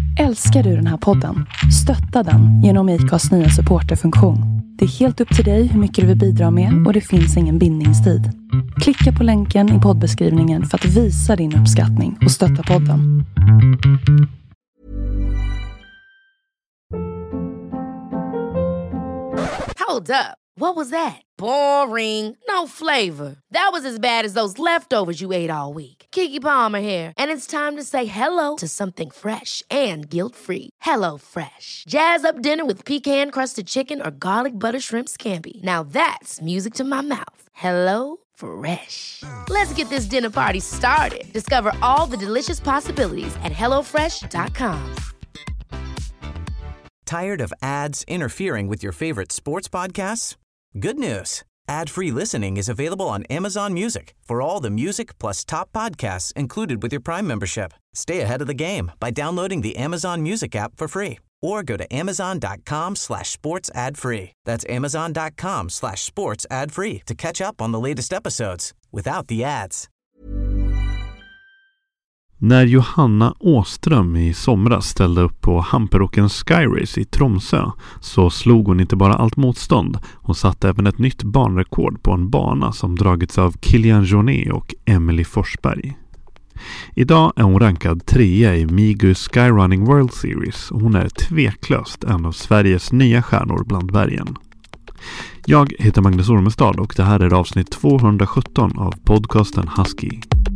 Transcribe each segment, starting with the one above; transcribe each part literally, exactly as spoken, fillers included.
Älskar du den här podden? Stötta den genom I C A:s nya supporterfunktion. Det är helt upp till dig hur mycket du vill bidra med och det finns ingen bindningstid. Klicka på länken i poddbeskrivningen för att visa din uppskattning och stötta podden. Hold up. What was that? Boring. No flavor. That was as bad as those leftovers you ate all week. Keke Palmer here, and it's time to say hello to something fresh and guilt-free. Hello Fresh. Jazz up dinner with pecan-crusted chicken or garlic butter shrimp scampi. Now that's music to my mouth. Hello Fresh. Let's get this dinner party started. Discover all the delicious possibilities at hello fresh dot com. Tired of ads interfering with your favorite sports podcasts? Good news. Ad-free listening is available on Amazon Music for all the music plus top podcasts included with your Prime membership. Stay ahead of the game by downloading the Amazon Music app for free or go to amazon.com slash sports ad free. That's amazon.com slash sports ad free to catch up on the latest episodes without the ads. När Johanna Åström i somras ställde upp på Hamperoken Skyrace i Tromsö så slog hon inte bara allt motstånd. Hon satte även ett nytt banrekord på en bana som dragits av Kilian Jornet och Emily Forsberg. Idag är hon rankad trea i Migu Skyrunning World Series och hon är tveklöst en av Sveriges nya stjärnor bland bergen. Jag heter Magnus Ormestad och det här är avsnitt tvåhundrasjutton av podcasten Husky.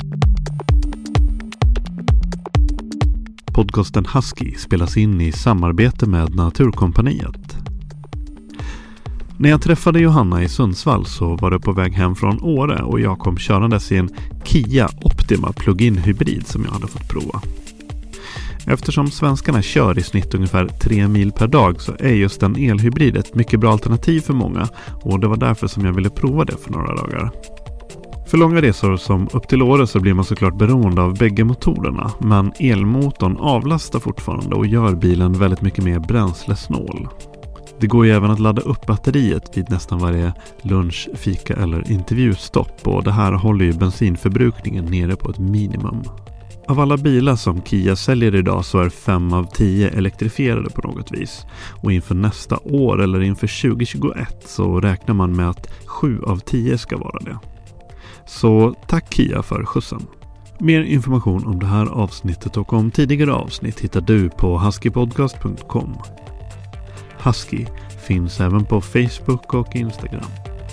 Podcasten Husky spelas in i samarbete med Naturkompaniet. När jag träffade Johanna i Sundsvall så var det på väg hem från Åre och jag kom körandes i en Kia Optima plug-in hybrid som jag hade fått prova. Eftersom svenskarna kör i snitt ungefär tre mil per dag så är just en elhybrid ett mycket bra alternativ för många och det var därför som jag ville prova det för några dagar. För långa resor som upp till Åre så blir man såklart beroende av bägge motorerna, men elmotorn avlastar fortfarande och gör bilen väldigt mycket mer bränslesnål. Det går ju även att ladda upp batteriet vid nästan varje lunch, fika eller intervjustopp och det här håller ju bensinförbrukningen nere på ett minimum. Av alla bilar som Kia säljer idag så är fem av tio elektrifierade på något vis. Och inför nästa år eller inför tjugo tjugoett så räknar man med att sju av tio ska vara det. Så tack Kia för skjutsen. Mer information om det här avsnittet och om tidigare avsnitt hittar du på husky podcast punkt com. Husky finns även på Facebook och Instagram.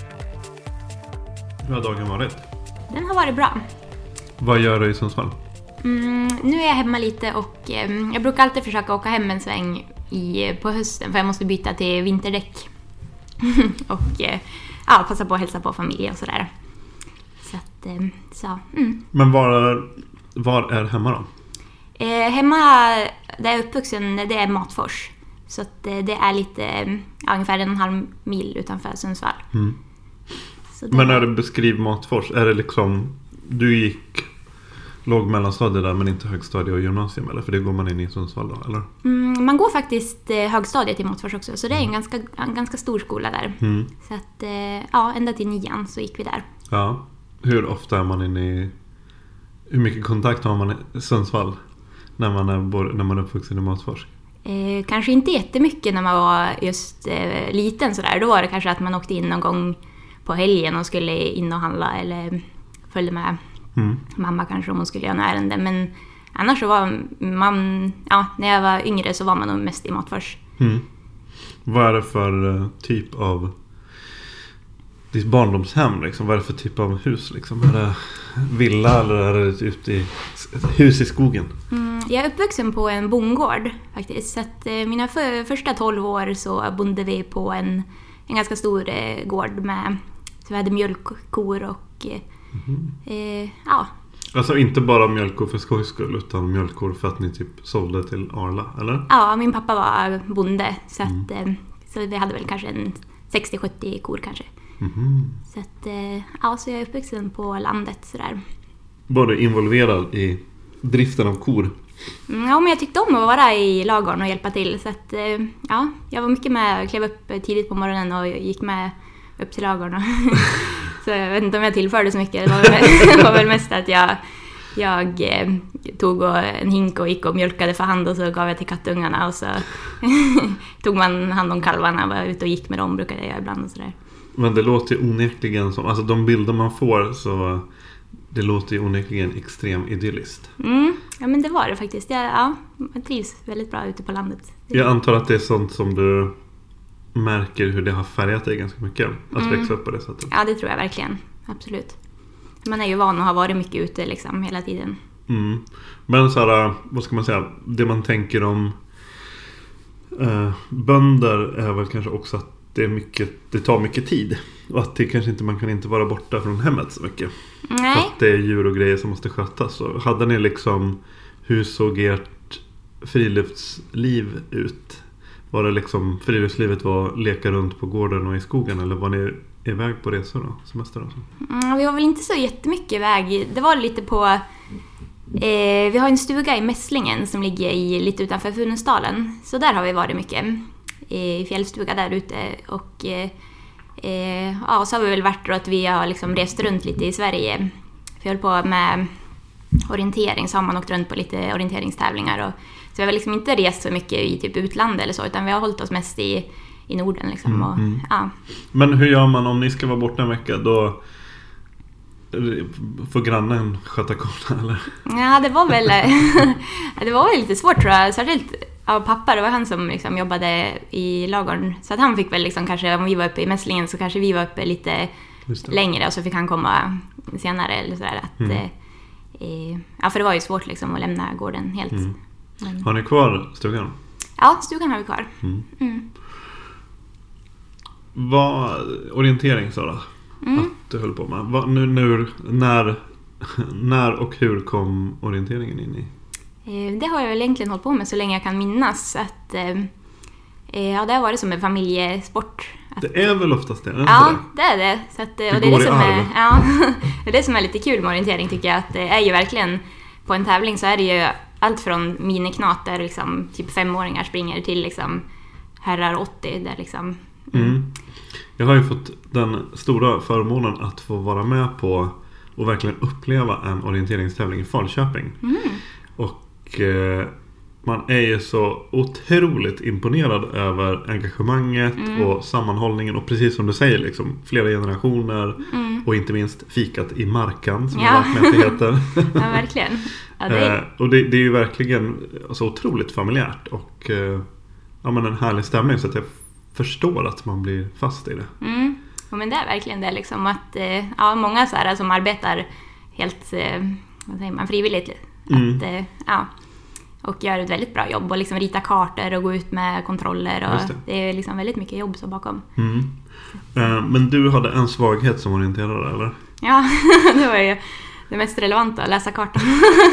Hur har dagen varit? Den har varit bra. Vad gör du i Sundsvall? Mm, nu är jag hemma lite och eh, jag brukar alltid försöka åka hem en sväng i, på hösten för jag måste byta till vinterdäck. och eh, ja, passa på att hälsa på familj och sådär. Så att, eh, så, mm. Men var är, var är hemma då? Eh, hemma där jag är uppvuxen, det är Matfors. Så att eh, det är lite, ja, ungefär en och en halv mil utanför Sundsvall. Mm. Så det... Men när du beskriver Matfors, är det liksom, du gick låg mellanstadie där men inte högstadie och gymnasium eller? För det går man in i Sundsvall då, eller? Mm, man går faktiskt eh, högstadiet i Matfors också. Så det är en ganska, en ganska stor skola där. Mm. Så att, eh, ja, ända till nian så gick vi där. Ja, hur ofta är man inne i... Hur mycket kontakt har man i Sundsvall när man är, när man är uppvuxen i Matfors? Eh, kanske inte jättemycket när man var just eh, liten sådär. Då var det kanske att man åkte in någon gång på helgen och skulle in och handla eller följde med mm. mamma kanske om hon skulle göra en ärende. Men annars så var man, ja, när jag var yngre så var man nog mest i Matfors. Mm. Vad är det för typ av ditt barndomshem liksom? Vad är det för typ av hus liksom? Är det villa eller är det ute i ett hus i skogen? Mm, jag är uppvuxen på en bondgård faktiskt. Så att eh, mina för, första tolv år så bodde vi på en, en ganska stor eh, gård med, så vi hade mjölkkor och eh, mm. eh, ja. Alltså inte bara mjölkkor för skojs skull utan mjölkkor för att ni typ sålde till Arla, eller? Ja, min pappa var bonde så, att, mm. eh, så vi hade väl kanske en sextio sjuttio kor kanske. Mm. Så att, ja, så jag är uppvuxen på landet sådär. Var du involverad i driften av kor? Ja, men jag tyckte om att vara i lagorn och hjälpa till. Så att, ja, jag var mycket med, klev upp tidigt på morgonen och gick med upp till lagorn. Så jag vet inte om jag tillförde så mycket. Det var väl, det var väl mest att jag jag eh, tog och en hink och gick och mjölkade för hand och så gav jag till kattungarna och så tog man hand om kalvarna och var ute och gick med dem, brukade jag göra ibland och sådär. Men det låter ju onekligen som, alltså de bilder man får så det låter ju onekligen extremt idylliskt. Mm, ja men det var det faktiskt. Jag, ja, jag trivs väldigt bra ute på landet. Jag antar att det är sånt som du märker hur det har färgat dig ganska mycket att mm. växa upp på det sättet. Ja, det tror jag verkligen. Absolut. Man är ju van att ha varit mycket ute liksom hela tiden. Mm. Men så här, vad ska man säga, det man tänker om eh, bönder är väl kanske också att det är mycket, det tar mycket tid och att det kanske inte, man kan inte vara borta från hemmet så mycket. Nej. För att det är djur och grejer som måste skötas. Så hade ni liksom, hur såg ert friluftsliv ut? Var det liksom, friluftslivet var leka runt på gården och i skogen, eller var ni iväg på resor då, semester och så? Mm, vi var väl inte så jättemycket iväg. Det var lite på eh, vi har en stuga i Mässlingen som ligger i, lite utanför Funäsdalen. Så där har vi varit mycket i fjällstuga där ute. Och eh, eh, ja, så har vi väl varit då att vi har liksom rest runt lite i Sverige. Vi höll på med orientering, så har man åkt runt på lite orienteringstävlingar. Och, så vi har liksom inte rest så mycket i typ utland eller så, utan vi har hållit oss mest i, i Norden liksom. Mm, och, mm. Ja. Men hur gör man om ni ska vara borta en vecka? Då får grannen sköta korna, eller? Ja, det var väl det var väl lite svårt tror jag. Särskilt av pappa, det var han som liksom jobbade i lagården. Så att han fick väl liksom, kanske om vi var uppe i Mässlingen så kanske vi var uppe lite längre och så fick han komma senare eller sådär. Att, mm. eh, ja, för det var ju svårt liksom att lämna gården helt. Mm. Men... Har ni kvar stugan? Ja, stugan har vi kvar. Mm. Mm. Vad orientering sa du mm. att du höll på med? Vad, nu, nu, när, när och hur kom orienteringen in i? Eh, det har jag väl egentligen hållit på med så länge jag kan minnas. Att, eh, ja, det har varit som en familjesport. Att, det är väl oftast det? Är det ja, det? det är det. Så att, det, och det, det är det, som är, ja, det är det som är lite kul med orientering tycker jag. Att det är ju verkligen, på en tävling så är det ju allt från miniknat där liksom, typ femåringar springer till liksom, herrar åttio. Där liksom, mm. Mm. Jag har ju fått den stora förmånen att få vara med på och verkligen uppleva en orienteringstävling i Falköping. Mm. Och eh, man är ju så otroligt imponerad över engagemanget mm. och sammanhållningen. Och precis som du säger, liksom, flera generationer mm. och inte minst fikat i markan som ja. det heter. Ja, verkligen. Ja, det är... eh, och det, det är ju verkligen så otroligt familjärt och eh, ja, men en härlig stämning så att jag förstår att man blir fast i det. Mm. Ja, men det är verkligen det liksom att eh, ja, många så här som arbetar helt eh, vad säger man, frivilligt mm. att, eh, ja, och gör ett väldigt bra jobb och liksom rita kartor och gå ut med kontroller och det. det är liksom väldigt mycket jobb så bakom. Mm. Eh, men du hade en svaghet som orienterare, eller? Ja, det var ju det mest relevanta, att läsa kartan.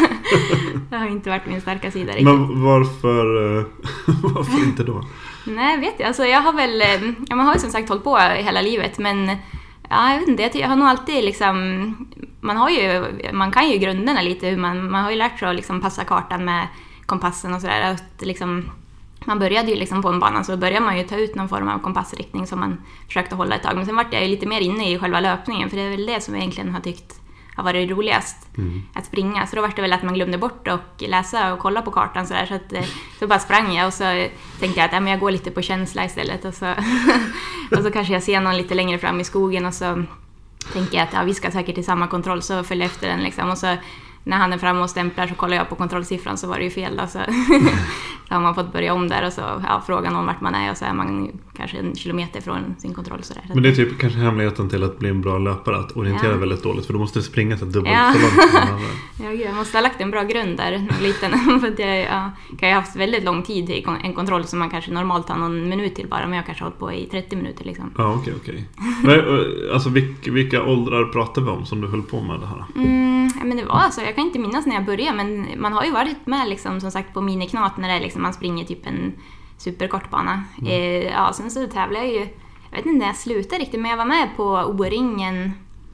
Det har inte varit min starka sida riktigt. Men varför, varför inte då? Nej, vet jag. Alltså, jag har väl, ja, man har ju som sagt hållit på hela livet, men ja, jag vet inte, jag har nog alltid liksom, man har ju, man kan ju grunderna lite, hur man, man har ju lärt sig att liksom passa kartan med kompassen och sådär. Liksom, man började ju liksom på en bana så började man ju ta ut någon form av kompassriktning som man försökte hålla ett tag. Men sen var jag ju lite mer inne i själva löpningen, för det är väl det som jag egentligen har tyckt har varit roligast mm. att springa. Så då var det väl att man glömde bort och läsa och kolla på kartan så där, så att så bara sprang jag och så tänkte jag att ja, men jag går lite på känsla istället och så och så kanske jag ser någon lite längre fram i skogen och så tänker jag att ja, vi ska säkert till samma kontroll, så följer efter den liksom, och så när han är framme och stämplar så kollar jag på kontrollsiffran, så var det ju fel då, så, så har man fått börja om där och så ja, fråga någon vart man är och så är man kanske en kilometer från sin kontroll så där. Men det är typ kanske hemligheten till att bli en bra löpare, att orientera ja. väldigt dåligt, för då måste du springa så dubbelt ja. så långt. Ja, jag måste ha lagt en bra grund där liten, för att jag ja, kan ju ha haft väldigt lång tid i en kontroll som man kanske normalt tar någon minut till bara, men jag kanske har hållit på i trettio minuter liksom. Ja, okej, okej. Men alltså vilka, vilka åldrar pratar vi om som du höll på med det här? Mm, men det var alltså, jag kan inte minnas när jag började, men man har ju varit med liksom, som sagt på miniknat när det är liksom, man springer typ en superkort bana. Mm. Eh, ja, sen så tävlade jag ju, jag vet inte när jag slutade riktigt, men jag var med på O-ringen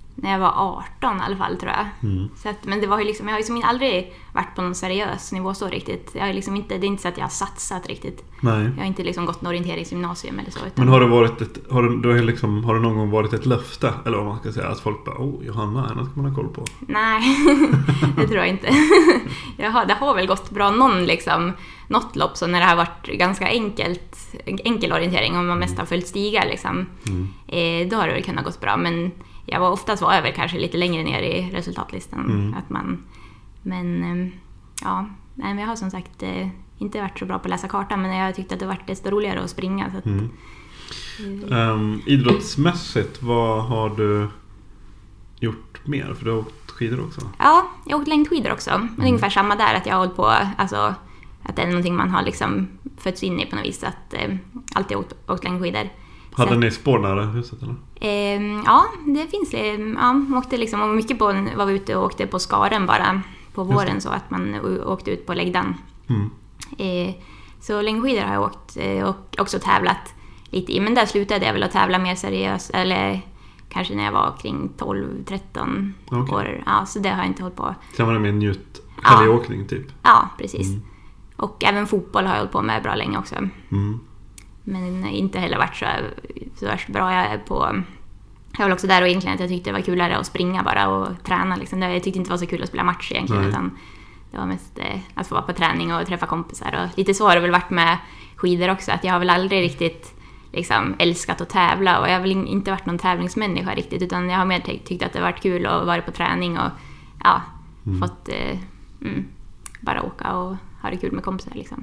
när jag var arton i alla fall, tror jag. Mm. Så att, men det var ju liksom, jag har ju liksom aldrig varit på någon seriös nivå så riktigt. Jag har liksom inte, det är inte så att jag har satsat riktigt. Nej. Jag har inte liksom gått en orienteringsgymnasium eller så. Utan... Men har det varit ett, har det, du har liksom, har det någon gång varit ett löfte, eller vad man ska säga, att folk bara, oh, Johanna, henne ska man ha koll på? Nej, det tror jag inte. jag har, det har väl gått bra någon liksom, något lopp så när det har varit ganska enkelt, enkel orientering, om man mest har följt stigar liksom. Mm. Eh, då har det väl kunnat gått bra, men jag var oftast var över kanske lite längre ner i resultatlistan. Mm. Att man, men ja, nej, men jag har som sagt eh, inte varit så bra på att läsa kartan, men jag tyckte att det var desto roligare att springa. Så att, mm. um, idrottsmässigt, vad har du gjort mer? För du har åkt skidor också. Ja, jag har åkt längdskidor också. Mm. Det är ungefär samma där, att jag har hållit på, alltså, att det är någonting man har liksom fötts in i på något vis, att eh, alltid åkt, åkt längdskidor. Hade ni spår nära huset eller? Eh, ja, det finns det. Ja, åkte liksom, och mycket på, var vi ute och åkte på Skaren bara på våren, så att man åkte ut på läggdan. Mm. Eh, så längdskidor har jag åkt eh, och också tävlat lite i, men där slutade jag väl att tävla mer seriöst, eller kanske när jag var kring tolv tretton okay. år. Ja, så det har jag inte hållit på. Sen var det mer njut helgåkning typ? Ja, precis. Mm. Och även fotboll har jag hållit på med bra länge också. Mm. Men inte heller varit så, så värst bra. Jag är på... Jag var också där och egentligen att jag tyckte det var kulare att springa bara och träna. Liksom. Jag tyckte inte det var så kul att spela match egentligen. Utan det var mest eh, att få vara på träning och träffa kompisar. Och lite så har det väl varit med skidor också. Att jag har väl aldrig riktigt liksom, älskat att tävla. Och jag har väl inte varit någon tävlingsmänniska riktigt. Utan jag har mer tyckt att det har varit kul att vara på träning. Och ja, mm. fått eh, mm, bara åka och ha det kul med kompisar liksom.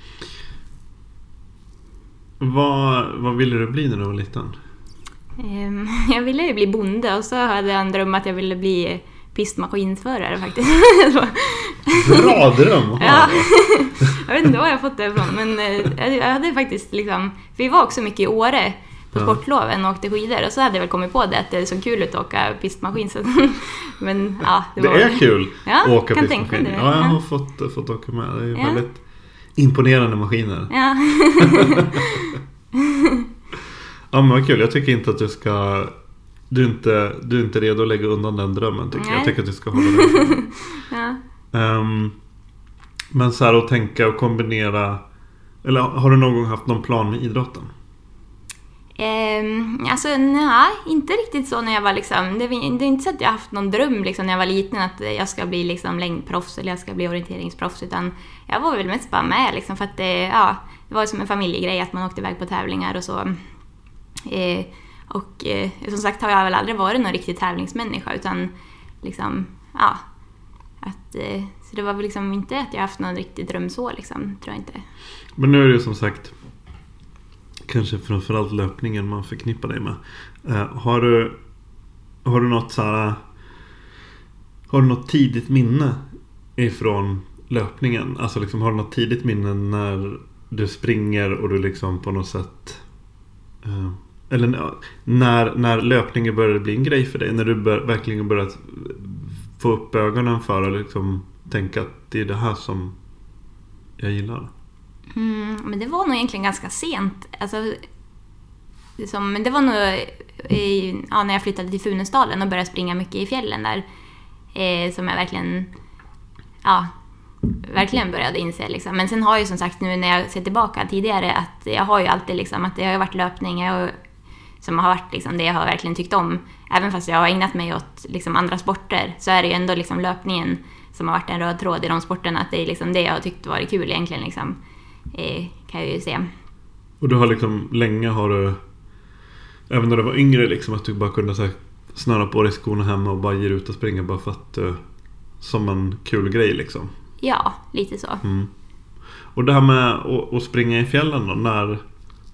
Vad, vad ville du bli när du var liten? Um, jag ville ju bli bonde, och så hade jag en dröm att jag ville bli pistmaskinsförare faktiskt. Bra dröm! Ja. Jag vet inte var jag fått det ifrån, men jag hade faktiskt liksom, för vi var också mycket i Åre på ja. sportloven och åkte skidor, och så hade jag väl kommit på det att det är så kul att åka pistmaskin. Så, men ja, det, det var är kul ja, att åka pistmaskin. Ja, jag har fått, fått åka med. Det är ja. väldigt imponerande maskiner. Ja. Ja, men vad kul. Jag tycker inte att du ska... Du är inte, du är inte redo att lägga undan den drömmen, tycker jag. Jag tycker att du ska hålla den. Ja. Um, men så här att tänka och kombinera... Eller har du någon gång haft någon plan med idrotten? Um, alltså, nej, inte riktigt så när jag var liksom... Det, det är inte så att jag haft någon dröm liksom, när jag var liten att jag ska bli liksom längdproffs eller jag ska bli orienteringsproffs, utan jag var väl mest bara med liksom, för att det, ja, det var som en familjegrej att man åkte iväg på tävlingar och så. Eh, och eh, som sagt har jag väl aldrig varit någon riktig tävlingsmänniska, utan liksom, ja, att, eh, så det var väl liksom inte att jag haft någon riktig dröm så liksom, tror jag inte. Men nu är det ju som sagt kanske framförallt löpningen man förknippar dig med. Eh, har du har du något så här, har du något tidigt minne ifrån löpningen? Alltså liksom, har du något tidigt minne när du springer och du liksom på något sätt eh, eller när, när löpningen började bli en grej för dig, när du bör, verkligen börjat få upp ögonen för att liksom tänka att det är det här som jag gillar? Mm, men det var nog egentligen ganska sent. Alltså, som, men det var nog i, ja, när jag flyttade till Funäsdalen och började springa mycket i fjällen där, eh, som jag verkligen ja, verkligen började inse liksom. Men sen har jag som sagt nu när jag ser tillbaka tidigare att jag har ju alltid liksom, att det har varit löpning jag, som har varit liksom, det jag har verkligen tyckt om. Även fast jag har ägnat mig åt liksom, andra sporter, så är det ju ändå liksom, löpningen som har varit en röd tråd i de sporterna, att det är liksom, det jag har tyckt varit kul egentligen liksom. Eh, kan jag ju se. Och du har liksom länge har du, även när du var yngre liksom, att du bara kunde så här, snöra på dig skorna hemma och bara ge ut och springa bara för att uh, som en kul grej liksom. Ja, lite så. Mm. Och det här med att, att springa i fjällen då, när uh,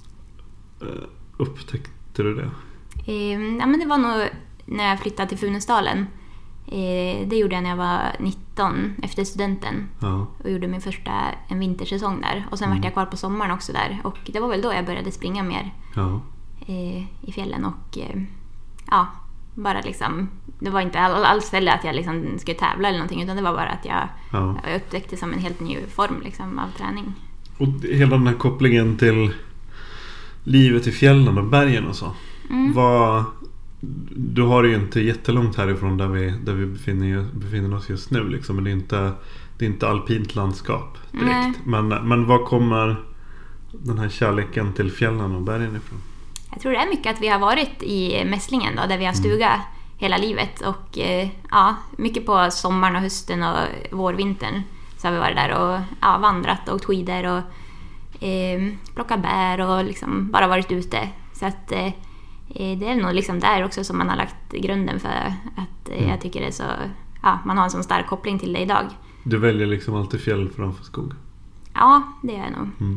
upptäckte du det? Eh, ja, men det var nog när jag flyttade till Funäsdalen. Eh, det gjorde jag när jag var nitton efter studenten. Ja. Och gjorde min första en vintersäsong där. Och sen mm. var jag kvar på sommaren också där. Och det var väl då jag började springa mer ja. eh, i fjällen. Och eh, ja, bara liksom, det var inte all, alls ställe att jag liksom skulle tävla eller någonting, utan det var bara att jag, ja. jag upptäckte som en helt ny form liksom, av träning. Och hela den här kopplingen till livet i fjällen och bergen och så. Mm. Vad, du har ju inte jättelångt härifrån där vi, där vi befinner, befinner oss just nu liksom, men det är inte, det är inte alpint landskap direkt. Men, men var kommer den här kärleken till fjällen och bergen ifrån? Jag tror det är mycket att vi har varit i Mässlingen då, där vi har stuga mm. hela livet. Och eh, ja, mycket på sommaren och hösten och vårvintern så har vi varit där och ja, vandrat och åkt skidor och eh, plockat bär och liksom bara varit ute. Så att eh, det är nog liksom där också som man har lagt grunden för att eh, mm. jag tycker det är så, ja, man har en sån stark koppling till det idag. Du väljer liksom alltid fjäll framför skog? Ja, det är jag nog. Mm.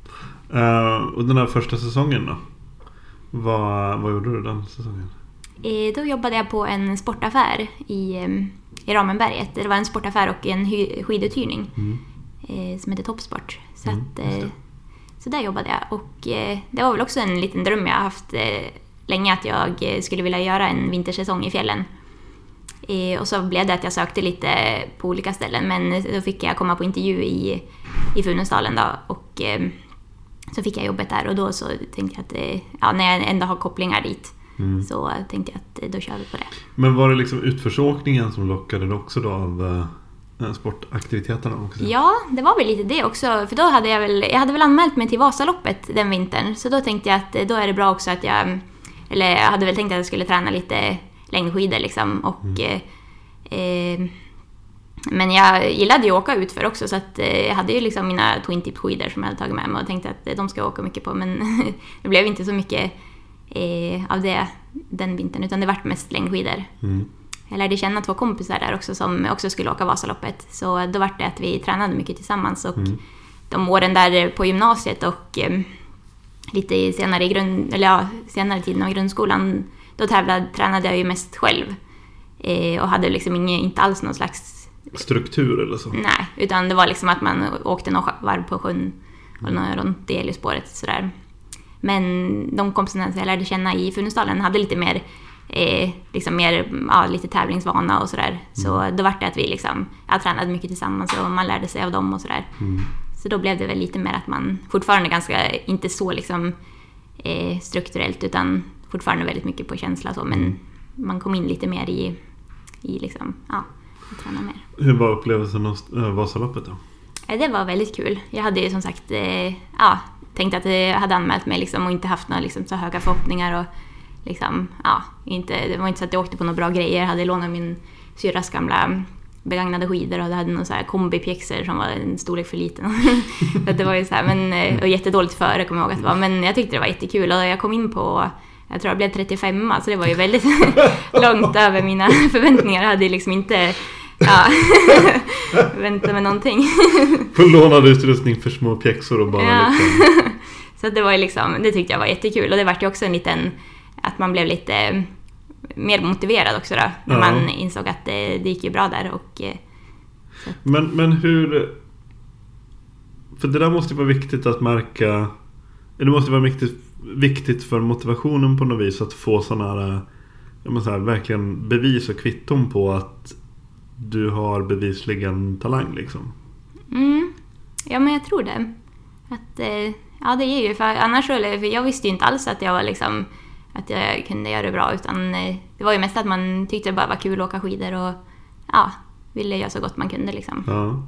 Uh, och den här första säsongen då? Vad, vad gjorde du den säsongen? Eh, då jobbade jag på en sportaffär i, i Ramenberget. Det var en sportaffär och en hy- skiduthyrning mm. eh, som heter Toppsport. Så, mm, att, eh, så där jobbade jag. Och eh, det var väl också en liten dröm jag har haft eh, länge, att jag skulle vilja göra en vintersäsong i fjällen. Eh, och så blev det att jag sökte lite på olika ställen. Men då fick jag komma på intervju i, i Funäsdalen då. Och eh, så fick jag jobbet där. Och då så tänkte jag att eh, ja, när jag ändå har kopplingar dit mm. så tänkte jag att eh, då kör vi på det. Men var det liksom utförsåkningen som lockade också då av eh, sportaktiviteterna också? Ja, det var väl lite det också. För då hade jag väl, jag hade väl anmält mig till Vasaloppet den vintern. Så då tänkte jag att eh, då är det bra också att jag... Eller jag hade väl tänkt att jag skulle träna lite längdskidor liksom. Och, mm. eh, eh, men jag gillade ju att åka ut för också. Så att, eh, jag hade ju liksom mina Twin Tip skidor som jag hade tagit med mig. Och tänkte att eh, de ska jag åka mycket på. Men det blev inte så mycket eh, av det den vintern. Utan det var mest längdskidor. Mm. Jag lärde känna två kompisar där också som också skulle åka Vasaloppet. Så då var det att vi tränade mycket tillsammans. Och mm. de åren där på gymnasiet och... Eh, lite senare i grund, eller ja, senare tiden av grundskolan, då tävlade, tränade jag ju mest själv eh, och hade liksom ingen, inte alls någon slags struktur eller så. Nej, utan det var liksom att man åkte några varv på sjön och mm. runt i Elispåret sådär. Men de kompisarna som jag lärde känna i Funäsdalen hade lite mer eh, liksom mer, ja, lite tävlingsvana och sådär. Mm. Så då var det att vi liksom, jag tränade mycket tillsammans och man lärde sig av dem och sådär. Mm. Så då blev det väl lite mer att man fortfarande ganska, inte så liksom eh, strukturellt utan fortfarande väldigt mycket på känsla så, men mm. man kom in lite mer i, i liksom, ja, att träna mer. Hur var upplevelsen av Vasaloppet då? Ja, det var väldigt kul. Jag hade ju som sagt eh, ja, tänkt att jag hade anmält mig liksom och inte haft några liksom, så höga förhoppningar och liksom, ja, inte, det var inte så att jag åkte på några bra grejer. Jag hade lånat min syrras gamla begagnade skidor och det hade någon så här kombipjäxor som var en storlek för liten. Så det var ju så här, men och jättedåligt före kommer jag ihåg att det var, men jag tyckte det var jättekul och jag kom in på, jag tror jag blev trettiofem, så det var ju väldigt långt över mina förväntningar. Jag hade liksom inte ja, väntat med någonting. På lånad utrustning för små pjäxor och bara ja. Liksom. Så det var ju liksom, det tyckte jag var jättekul och det var ju också en liten, att man blev lite mer motiverad också då, när ja. Man insåg att det, det gick ju bra där. Och, så. Men, men hur... För det där måste vara viktigt att märka... Det måste vara viktigt, viktigt för motivationen på något vis att få sådana här, jag måste säga, verkligen bevis och kvitton på att du har bevisligen talang liksom. Mm. Ja, men jag tror det. Att, ja, det är ju, för annars så, för jag visste ju inte alls att jag var liksom... att jag kunde göra det bra, utan det var ju mest att man tyckte det bara var kul att åka skidor och ja, ville göra så gott man kunde liksom. Ja.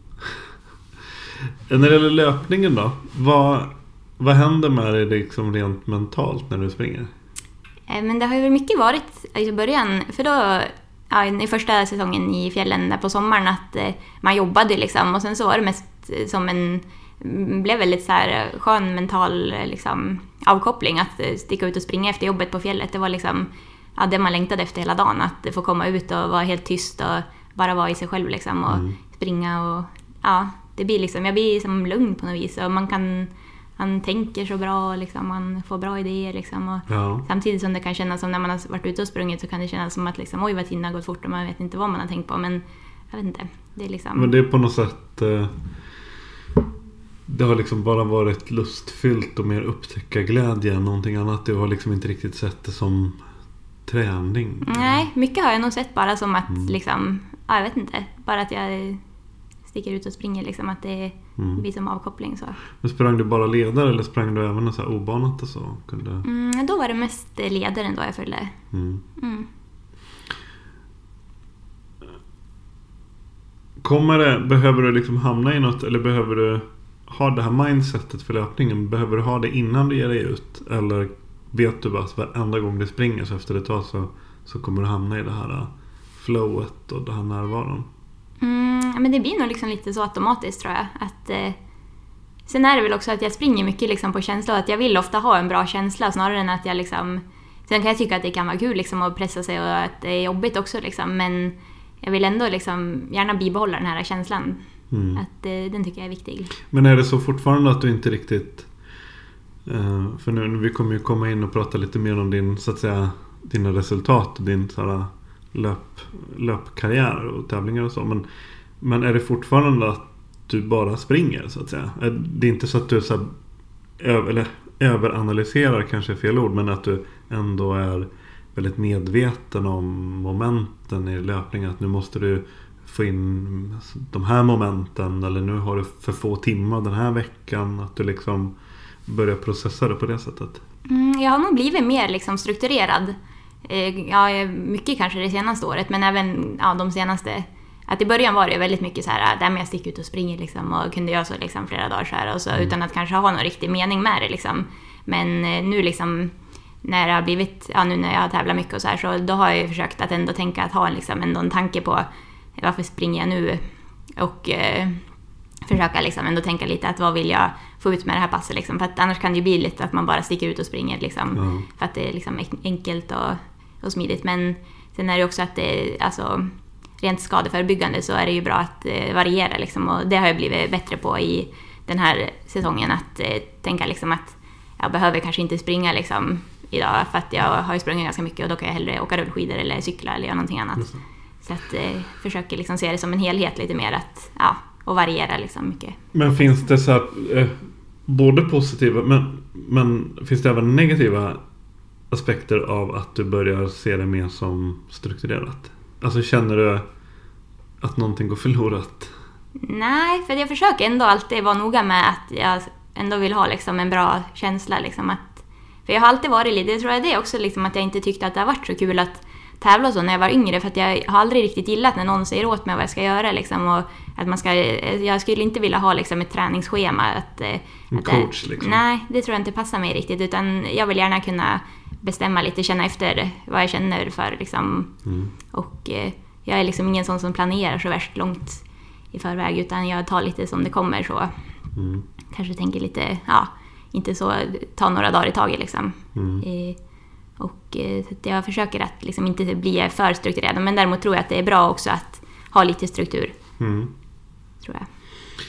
När det gäller löpningen då, vad, vad händer med dig liksom rent mentalt när du springer? Men det har ju mycket varit i början, för då ja, i första säsongen i fjällen där på sommaren att man jobbade liksom, och sen så var det mest som en blev väldigt så här skön mental liksom, avkoppling att sticka ut och springa efter jobbet på fjället. Det var liksom ja, det man längtade efter hela dagen, att få komma ut och vara helt tyst och bara vara i sig själv liksom, och mm. springa och ja, det blir liksom, jag blir liksom lugn på något vis och man kan, man tänker så bra liksom, man får bra idéer liksom, och ja. Samtidigt som det kan kännas som när man har varit ute och sprungit så kan det kännas som att liksom, oj vad tiden har gått fort och man vet inte vad man har tänkt på, men jag vet inte, det är liksom... Men det är på något sätt eh... det har liksom bara varit lustfyllt och mer upptäcka glädje än någonting annat. Du har liksom inte riktigt sett det som träning. Nej, mycket har jag nog sett bara som att mm. liksom, ja, jag vet inte, bara att jag sticker ut och springer liksom, att det, Mm. Det blir som avkoppling så. Men sprang du bara ledare eller sprang du även så här obanat och så? Kunde... Mm, då var det mest ledaren då jag följde. Mm. Mm. Kommer det, behöver du liksom hamna i något eller behöver du ha det här mindsetet för löpningen? Behöver du ha det innan du ger dig ut? Eller vet du bara att varenda gång du springer så efter ett tag så, så kommer du hamna i det här flowet och det här närvaron? Mm, men det blir nog liksom lite så automatiskt tror jag. Att, eh, sen är det väl också att jag springer mycket liksom på känsla och att jag vill ofta ha en bra känsla snarare än att jag liksom... Sen kan jag tycka att det kan vara kul liksom att pressa sig och att det är jobbigt också liksom, men jag vill ändå liksom gärna bibehålla den här känslan. Mm. Att eh, den tycker jag är viktig. Men är det så fortfarande att du inte riktigt... Eh, för nu vi kommer ju komma in och prata lite mer om din, så att säga, dina resultat och din så här, löp, löpkarriär och tävlingar och så. Men, men är det fortfarande att du bara springer så att säga? Det är inte så att du så här, över, eller, överanalyserar kanske är fel ord, men att du ändå är väldigt medveten om momenten i löpningen. Att nu måste du få in de här momenten, eller nu har du för få timmar den här veckan. Att du liksom börjar processa det på det sättet. Mm, jag har nog blivit mer liksom strukturerad. Ja, mycket kanske det senaste året, men även ja, de senaste. Att i början var det väldigt mycket så här, där med jag sticker ut och springer liksom, och kunde göra så liksom flera dagar så här, och så, mm. utan att kanske ha någon riktig mening med det liksom. Men nu liksom när det har blivit, ja, nu när jag har tävlat mycket och så här, så då har jag ju försökt att ändå tänka att ha liksom ändå en tanke på varför springer jag nu, och eh, försöka liksom ändå tänka lite att vad vill jag få ut med det här passet liksom, för att annars kan det ju bli lite att man bara sticker ut och springer liksom, mm. för att det är liksom enkelt och, och smidigt. Men sen är det också att det, alltså rent skadeförebyggande så är det ju bra att eh, variera liksom, och det har jag blivit bättre på i den här säsongen, att eh, tänka liksom att jag behöver kanske inte springa liksom idag, för att jag har ju sprungit ganska mycket och då kan jag hellre åka rullskidor eller cykla eller göra någonting annat. Mm. Så att eh, försöker liksom se det som en helhet lite mer, att ja, och variera liksom mycket. Men finns det så här, eh, både positiva men, men finns det även negativa aspekter av att du börjar se det mer som strukturerat? Alltså känner du att någonting går förlorat? Nej, för jag försöker ändå alltid vara noga med att jag ändå vill ha liksom en bra känsla liksom, att, för jag har alltid varit lite, det tror jag det är också liksom, att jag inte tyckte att det har varit så kul att tävla och så när jag var yngre, för att jag har aldrig riktigt gillat när någon säger åt mig vad jag ska göra liksom, och att man ska, jag skulle inte vilja ha liksom ett träningsschema att, en att coach liksom. Nej, det tror jag inte passar mig riktigt, utan jag vill gärna kunna bestämma lite, känna efter vad jag känner för liksom, mm. och eh, jag är liksom ingen sån som planerar så värst långt i förväg, utan jag tar lite som det kommer så. Mm. Kanske tänker lite, ja, inte så, ta några dagar i taget liksom. Mm. Eh, och eh, jag försöker att liksom inte bli för strukturerad, men däremot tror jag att det är bra också att ha lite struktur. Mm. Tror jag.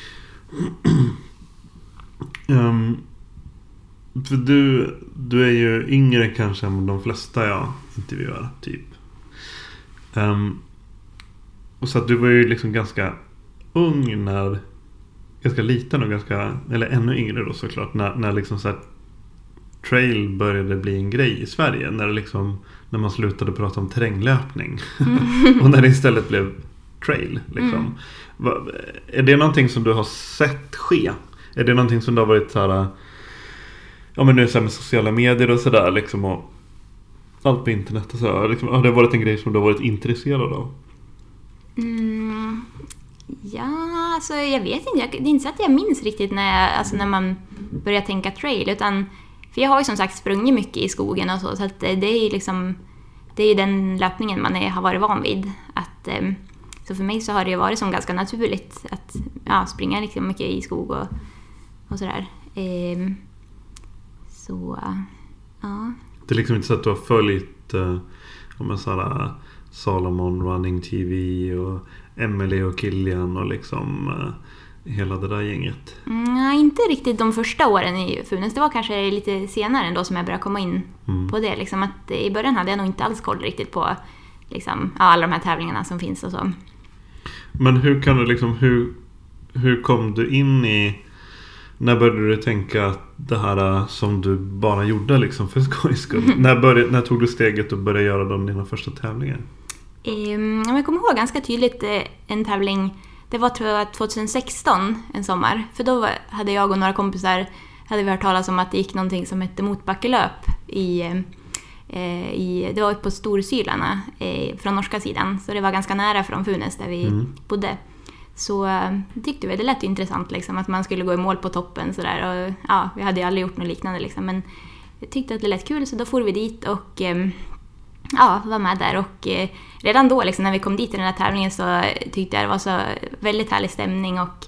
um, för du, du är ju yngre kanske än de flesta jag intervjuar, typ. Um, och så att du var ju liksom ganska ung när, ganska liten och ganska, eller ännu yngre då såklart, när, när liksom så här trail började bli en grej i Sverige, när det liksom, när man slutade prata om terränglöpning mm. och när det istället blev trail liksom. Mm. Va, är det någonting som du har sett ske? Är det någonting som du har varit så här, ja men nu så här med sociala medier och sådär liksom, och allt på internet och så liksom, har det varit en grej som du har varit intresserad av? Mm. Ja, alltså jag vet inte, jag, det är inte så att jag minns riktigt när, jag, alltså när man börjar tänka trail, utan för jag har ju som sagt sprungit mycket i skogen och så, så att det är ju liksom, det är ju den löpningen man är, har varit van vid, att, så för mig så har det ju varit som ganska naturligt att ja, springa liksom mycket i skog och, och sådär. Så, ja. Det är liksom inte så att du har följt om en sån här Salomon Running T V och Emily och Kilian och liksom uh, hela det där gänget? Mm, inte riktigt de första åren i Funäs. Det var kanske lite senare ändå som jag började komma in mm. på det. Liksom att i början hade jag nog inte alls koll riktigt på liksom, alla de här tävlingarna som finns och så. Men hur kan du liksom, hur, hur kom du in i, när började du tänka att det här som du bara gjorde liksom för skojs skull? Mm. När, började, när tog du steget och började göra de dina första tävlingar? Um, jag kommer ihåg ganska tydligt en tävling det var tror jag tjugohundrasexton en sommar. För då hade jag och några kompisar hade vi hört talas om att det gick någonting som hette motbackelöp i, eh, i det var på Storsylarna eh, från norska sidan. Så det var ganska nära från Funes där vi mm. bodde. Så eh, tyckte vi det lät intressant liksom, att man skulle gå i mål på toppen så där. Och ja, vi hade ju aldrig gjort något liknande liksom, men jag tyckte att det lät kul, så då får vi dit och eh, ja, var med där. Och eh, redan då liksom, när vi kom dit i den här tävlingen så tyckte jag det var så väldigt härlig stämning och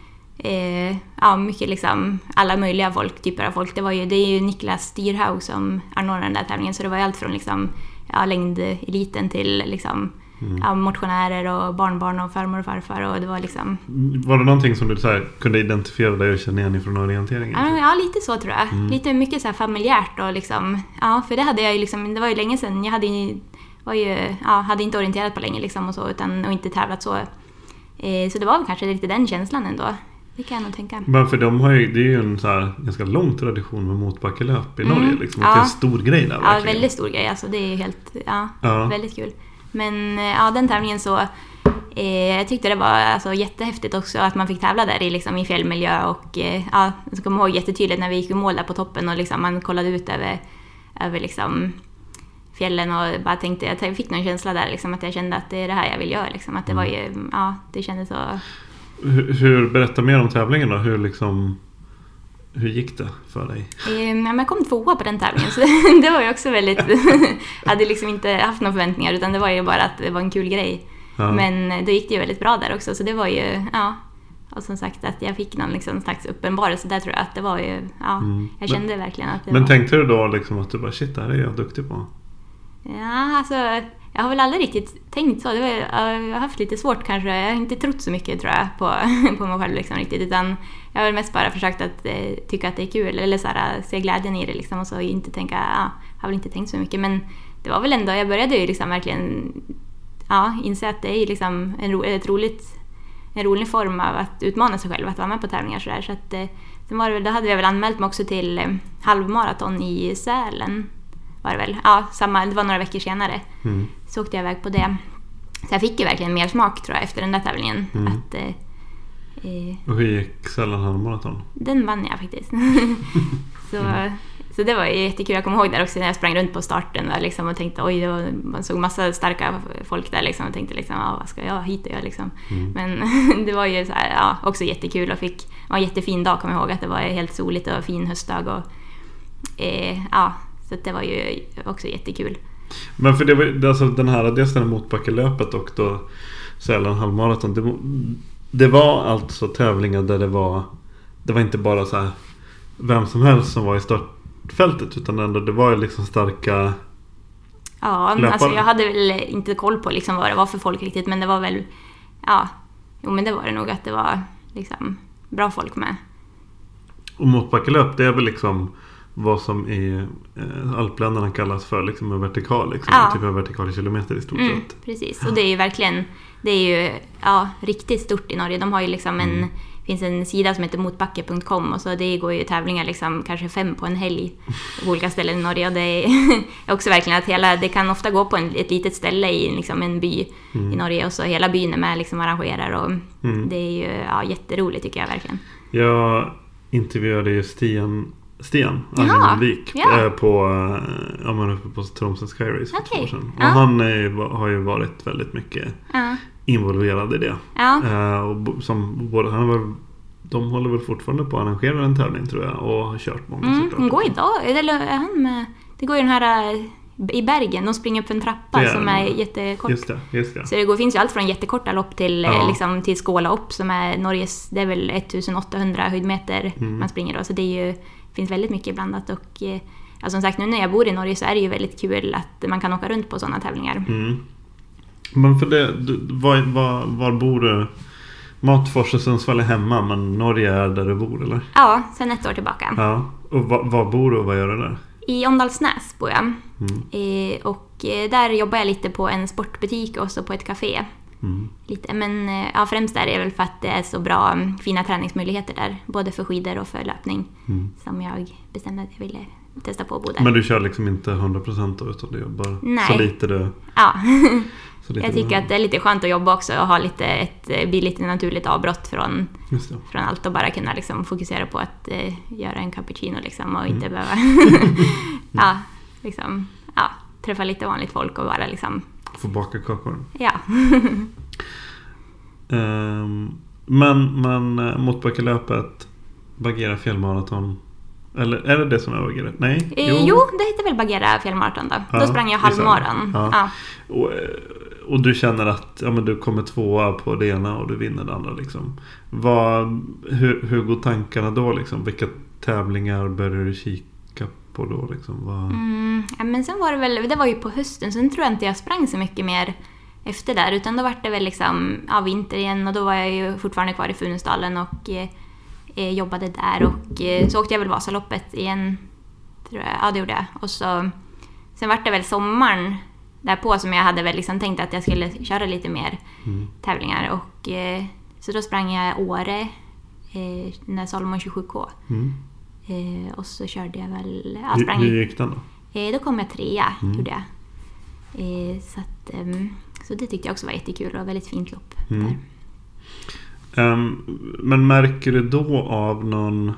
eh, ja, mycket liksom alla möjliga folk, typer av folk. Det var ju, det är ju Niklas Styrhaug som anordnade den där tävlingen, så det var ju allt från liksom, ja, längdeliten till liksom, mm. ja, motionärer och barnbarn och farmor och farfar, och det var liksom... Var det någonting som du så här, kunde identifiera dig och känna igen ifrån orienteringen? Ja, ja, lite så tror jag. Mm. Lite mycket så här familjärt och liksom, ja, för det hade jag ju liksom, det var ju länge sedan, jag hade ju, var ju, ja, hade inte orienterat på länge liksom och så, utan, och inte tävlat så. Eh, så det var väl kanske lite den känslan ändå. Det kan jag nog tänka. Men för de har ju, det är ju en så här ganska lång tradition med motbackelöp i mm. Norge liksom. Ja. Det är en stor grej där. Ja, väldigt stor grej. Alltså, det är helt, ja, ja. väldigt kul. Men ja, den tävlingen så eh, jag tyckte det var alltså, jättehäftigt också att man fick tävla där i, liksom, i fjällmiljö. Och eh, ja, jag kommer ihåg jättetydligt när vi gick i mål där på toppen och liksom, man kollade ut över, över liksom, fjällen och bara tänkte, jag fick någon känsla där liksom, att jag kände att det är det här jag vill göra liksom, att det var ju, ja, det kändes så. Hur, hur berätta mer om tävlingen då, hur liksom, hur gick det för dig? Eh, jag kom tvåa på den tävlingen, så det var ju också väldigt, jag hade liksom inte haft några förväntningar, utan det var ju bara att det var en kul grej. Ja. Men då gick det ju väldigt bra där också, så det var ju, ja, och som sagt att jag fick någon liksom slags uppenbarelse där, tror jag att det var ju, ja, mm. jag kände men, verkligen att det Men var... tänkte du då liksom att du bara, shit, det här är jag duktig på? Ja, alltså, jag har väl aldrig riktigt tänkt så. Det var, jag har haft lite svårt kanske. Jag har inte trott så mycket, tror jag, på, på mig själv liksom, riktigt. Utan jag har väl mest bara försökt att eh, tycka att det är kul. Eller så här, se glädjen i det liksom. Och så inte tänka, ja, jag har väl inte tänkt så mycket. Men det var väl ändå, jag började ju liksom verkligen ja, inse att det är liksom en, ro, ett roligt, en rolig form av att utmana sig själv. Att vara med på tävlingar så där. Så att, eh, sen var det, då hade jag väl anmält mig också till eh, halvmaraton i Sälen. Var det väl. Ja, samma, det var några veckor senare. Mm. Så åkte jag iväg på det. Så jag fick ju verkligen mer smak, tror jag, efter den där tävlingen. Mm. Att, eh, eh, och hur gick Sälen halvmaraton? Den vann jag faktiskt. så, mm. så det var jättekul. Jag kommer ihåg där också när jag sprang runt på starten där, liksom, och tänkte, oj, det var, man såg massa starka folk där liksom, och tänkte liksom, ja, vad ska jag hit och göra liksom. Mm. Men det var ju så här, ja, också jättekul och fick, det var en jättefin dag, kommer jag ihåg, att det var helt soligt och fin höstdag och eh, ja, så det var ju också jättekul. Men för det var alltså den här, dels den här motbackelöpet och då Sälen halvmaraton, det, det var alltså tävlingar där det var det var inte bara så här vem som helst som var i startfältet, utan ändå det var ju liksom starka ja, löpare. Alltså jag hade väl inte koll på liksom vad det var för folk riktigt, men det var väl ja, jo men det var det nog att det var liksom bra folk med. Och motbackelöp, det är väl liksom vad som i eh, alpländerna kallas för liksom en vertikal, liksom, ja. typ en vertikal kilometer i stort mm, sett. Precis, och det är ju verkligen, det är ju ja, riktigt stort i Norge. De har ju liksom en, mm. finns en sida som heter motbacke punkt com, och så det går ju tävlingar liksom kanske fem på en helg på olika ställen i Norge, och det är också verkligen att hela, det kan ofta gå på en, ett litet ställe i liksom en by mm. i Norge, och så hela byn är med liksom arrangerar, och mm. det är ju ja, jätteroligt tycker jag verkligen. Jag intervjuade ju Stian Sten Angenvik ja. på ja, man uppe på Tromsø Sky Race för okay. två år sedan. Och ja. han är, har ju varit väldigt mycket ja. involverad i det. Ja. Uh, och som både han var, de håller väl fortfarande på att arrangera en tävling, tror jag, och har kört många mm, såklart. Går idag eller är han med, det går ju den här i Bergen, de springer upp en trappa är, som är jättekort. Just det, just det. Så det går, finns ju allt från jättekorta lopp till ja. liksom till Skåla upp, som är Norges, det är väl ettusenåttahundra höjdmeter mm. man springer då, så det är ju finns väldigt mycket blandat, och eh, alltså, som sagt, nu när jag bor i Norge så är det ju väldigt kul att man kan åka runt på sådana tävlingar. Mm. Men för det, du, var, var, var bor du? Matfors och Sundsvall är hemma, men Norge är där du bor, eller? Ja, sen ett år tillbaka. Ja, och var, var bor du och vad gör du där? I Åndalsnäs bor jag. Mm. Eh, och eh, där jobbar jag lite på en sportbutik och så på ett café. Mm. Lite, men ja, främst är det väl för att det är så bra, fina träningsmöjligheter där, både för skidor och för löpning, mm. som jag bestämde att jag ville testa på att bo där. Men du kör liksom inte hundra procent då, utan du jobbar Nej. så lite du... Ja. så lite jag tycker du... att det är lite skönt att jobba också och ha lite ett, bli lite naturligt avbrott från, från allt och bara kunna liksom fokusera på att eh, göra en cappuccino liksom och mm. inte behöva ja, liksom, ja, träffa lite vanligt folk och bara liksom... Få baka kakor. Ja. um, men men motbackelöpet Bagheera fjällmaraton, eller är det det som är Bagheera? Nej? Eh, jo. jo, det heter väl Bagheera fjällmaraton då. Ja, då sprang jag halvmaran. Ja. Ja. Och, och du känner att ja, men du kommer tvåa på det ena och du vinner det andra liksom. Vad, hur, hur går tankarna då liksom? Vilka tävlingar börjar du kika på då liksom? Vad... Mm, ja, men sen var det väl, det var ju på hösten, sen tror jag inte jag sprang så mycket mer efter där, utan då var det väl liksom ja, vinter igen och då var jag ju fortfarande kvar i Funäsdalen och eh, jobbade där och eh, så åkte jag väl Vasaloppet igen, tror jag. Ja, det gjorde jag. Och så sen var det väl sommaren därpå som jag hade väl liksom tänkt att jag skulle köra lite mer mm. tävlingar och eh, så då sprang jag Åre eh, när Salomon tjugosju K mm. eh, och så körde jag väl ja, sprang, hur gick den då? Eh, då kom jag trea mm. gjorde jag eh, så, att, eh, så det tyckte jag också var jättekul och väldigt fint lopp mm. där. Um, men märker du då av någon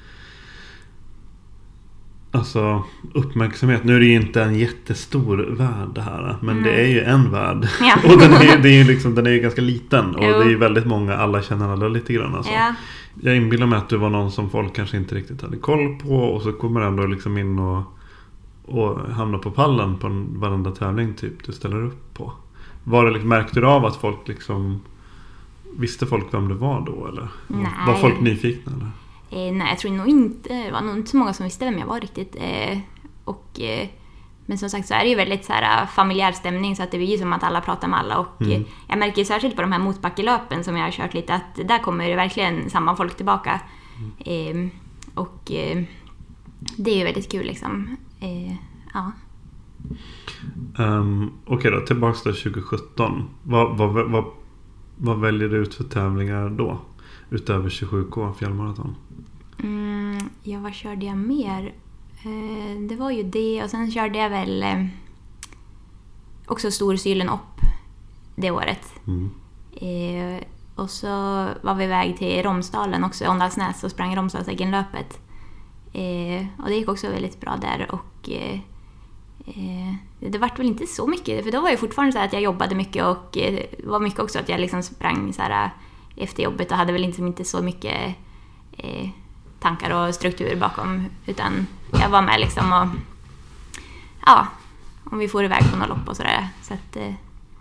alltså uppmärksamhet? Nu är det ju inte en jättestor värld det här, men mm. det är ju en värld. Ja. Och den är, det är ju liksom, den är ju ganska liten och jo. Det är ju väldigt många, alla känner alla lite grann alltså. Ja. Jag inbillar mig att du var någon som folk kanske inte riktigt hade koll på och så kommer ändå liksom in och, och hamnar på pallen på en varenda tävling typ du ställer upp på. Var det liksom, märkte du av att folk liksom visste folk vem du var då eller? Nej. Var folk nyfikna eller? Eh, nej, jag tror nog inte, det var nog inte så många som visste vem jag var riktigt. Eh, och, eh, men som sagt så är det ju väldigt så här, familjär stämning så att det blir ju som att alla pratar med alla. Och mm. eh, jag märker särskilt på de här motbackelöpen som jag har kört lite att där kommer det verkligen samma folk tillbaka. Mm. Eh, och eh, det är ju väldigt kul liksom. Eh, ja. Um, Okej okay då, tillbaka till tjugo sjutton. Vad, vad, vad, vad väljer du ut för tävlingar då? Utöver tjugosju K fjällmaraton? Mm, ja, vad körde jag mer? Eh, det var ju det. Och sen körde jag väl eh, också Storsylen upp det året. Mm. Eh, och så var vi iväg till Romsdalen också, Åndalsnäs, och sprang Romsdalsäggenlöpet. Eh, och det gick också väldigt bra där. Och eh, eh, det var väl inte så mycket, för då var jag fortfarande så här att jag jobbade mycket och eh, var mycket också att jag liksom sprang så här efter jobbet och hade väl inte, inte så mycket eh, tankar och struktur bakom, utan jag var med liksom och ja, om vi får iväg på något lopp och sådär. Så att, eh.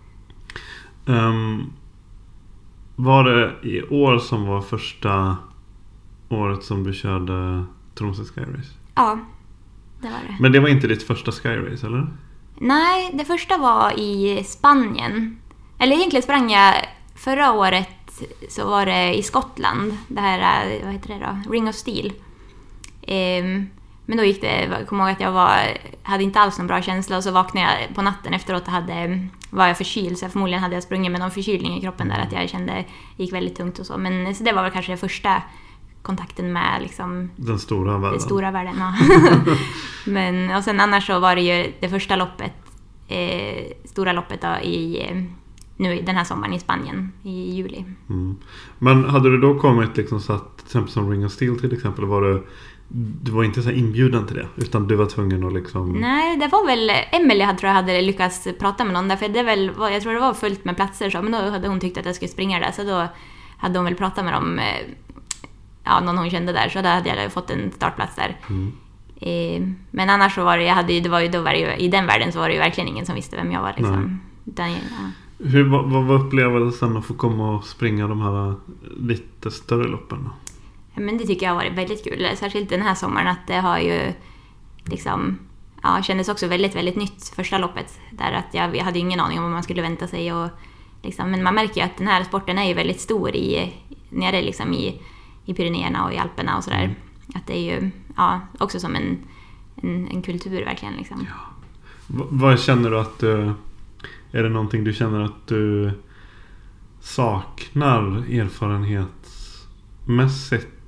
um, var det i år som var första året som du körde Tromsø Sky Race? Ja, det var det. Men det var inte ditt första Sky Race, eller? Nej, det första var i Spanien. Eller egentligen sprang jag förra året, så var det i Skottland, det här, vad heter det då? Ring of Steel. Ehm, men då gick det, jag kommer ihåg att jag var, hade inte alls någon bra känsla och så vaknade jag på natten efteråt och hade, var jag förkyld, så förmodligen hade jag sprungit med någon förkylning i kroppen där, att jag kände det gick väldigt tungt och så. Men så det var väl kanske det första kontakten med liksom den stora världen. Den stora världen, ja. Men och sen annars så var det ju det första loppet, eh, stora loppet då i nu den här sommaren i Spanien i juli. Mm. Men hade du då kommit liksom så att till exempel som Ring of Steel till exempel, var du, du var inte så inbjuden till det, utan du var tvungen att liksom... Nej, det var väl Emily hade, tror jag hade lyckats prata med någon där, för det väl, jag tror det var fullt med platser så, men då hade hon tyckt att jag skulle springa där, så då hade hon väl pratat med dem, ja, någon hon kände där, så då hade jag fått en startplats där. Mm. Eh, men annars så var det, jag hade ju, det var ju, då var det ju, i den världen så var det ju verkligen ingen som visste vem jag var liksom. Utan, ja. Hur, vad, vad var upplevelsen att få komma och springa de här lite större loppen då? Ja, men det tycker jag har varit väldigt kul, särskilt den här sommaren, att det har ju liksom, ja, kändes också väldigt, väldigt nytt första loppet där, att jag, jag hade ingen aning om vad man skulle vänta sig och liksom, men man märker ju att den här sporten är ju väldigt stor i, nere liksom i, i Pyrenéerna och i Alperna och sådär. Mm. Att det är ju, ja, också som en, en, en kultur verkligen liksom. Ja. V- vad känner du att du, är det någonting du känner att du saknar erfarenhetsmässigt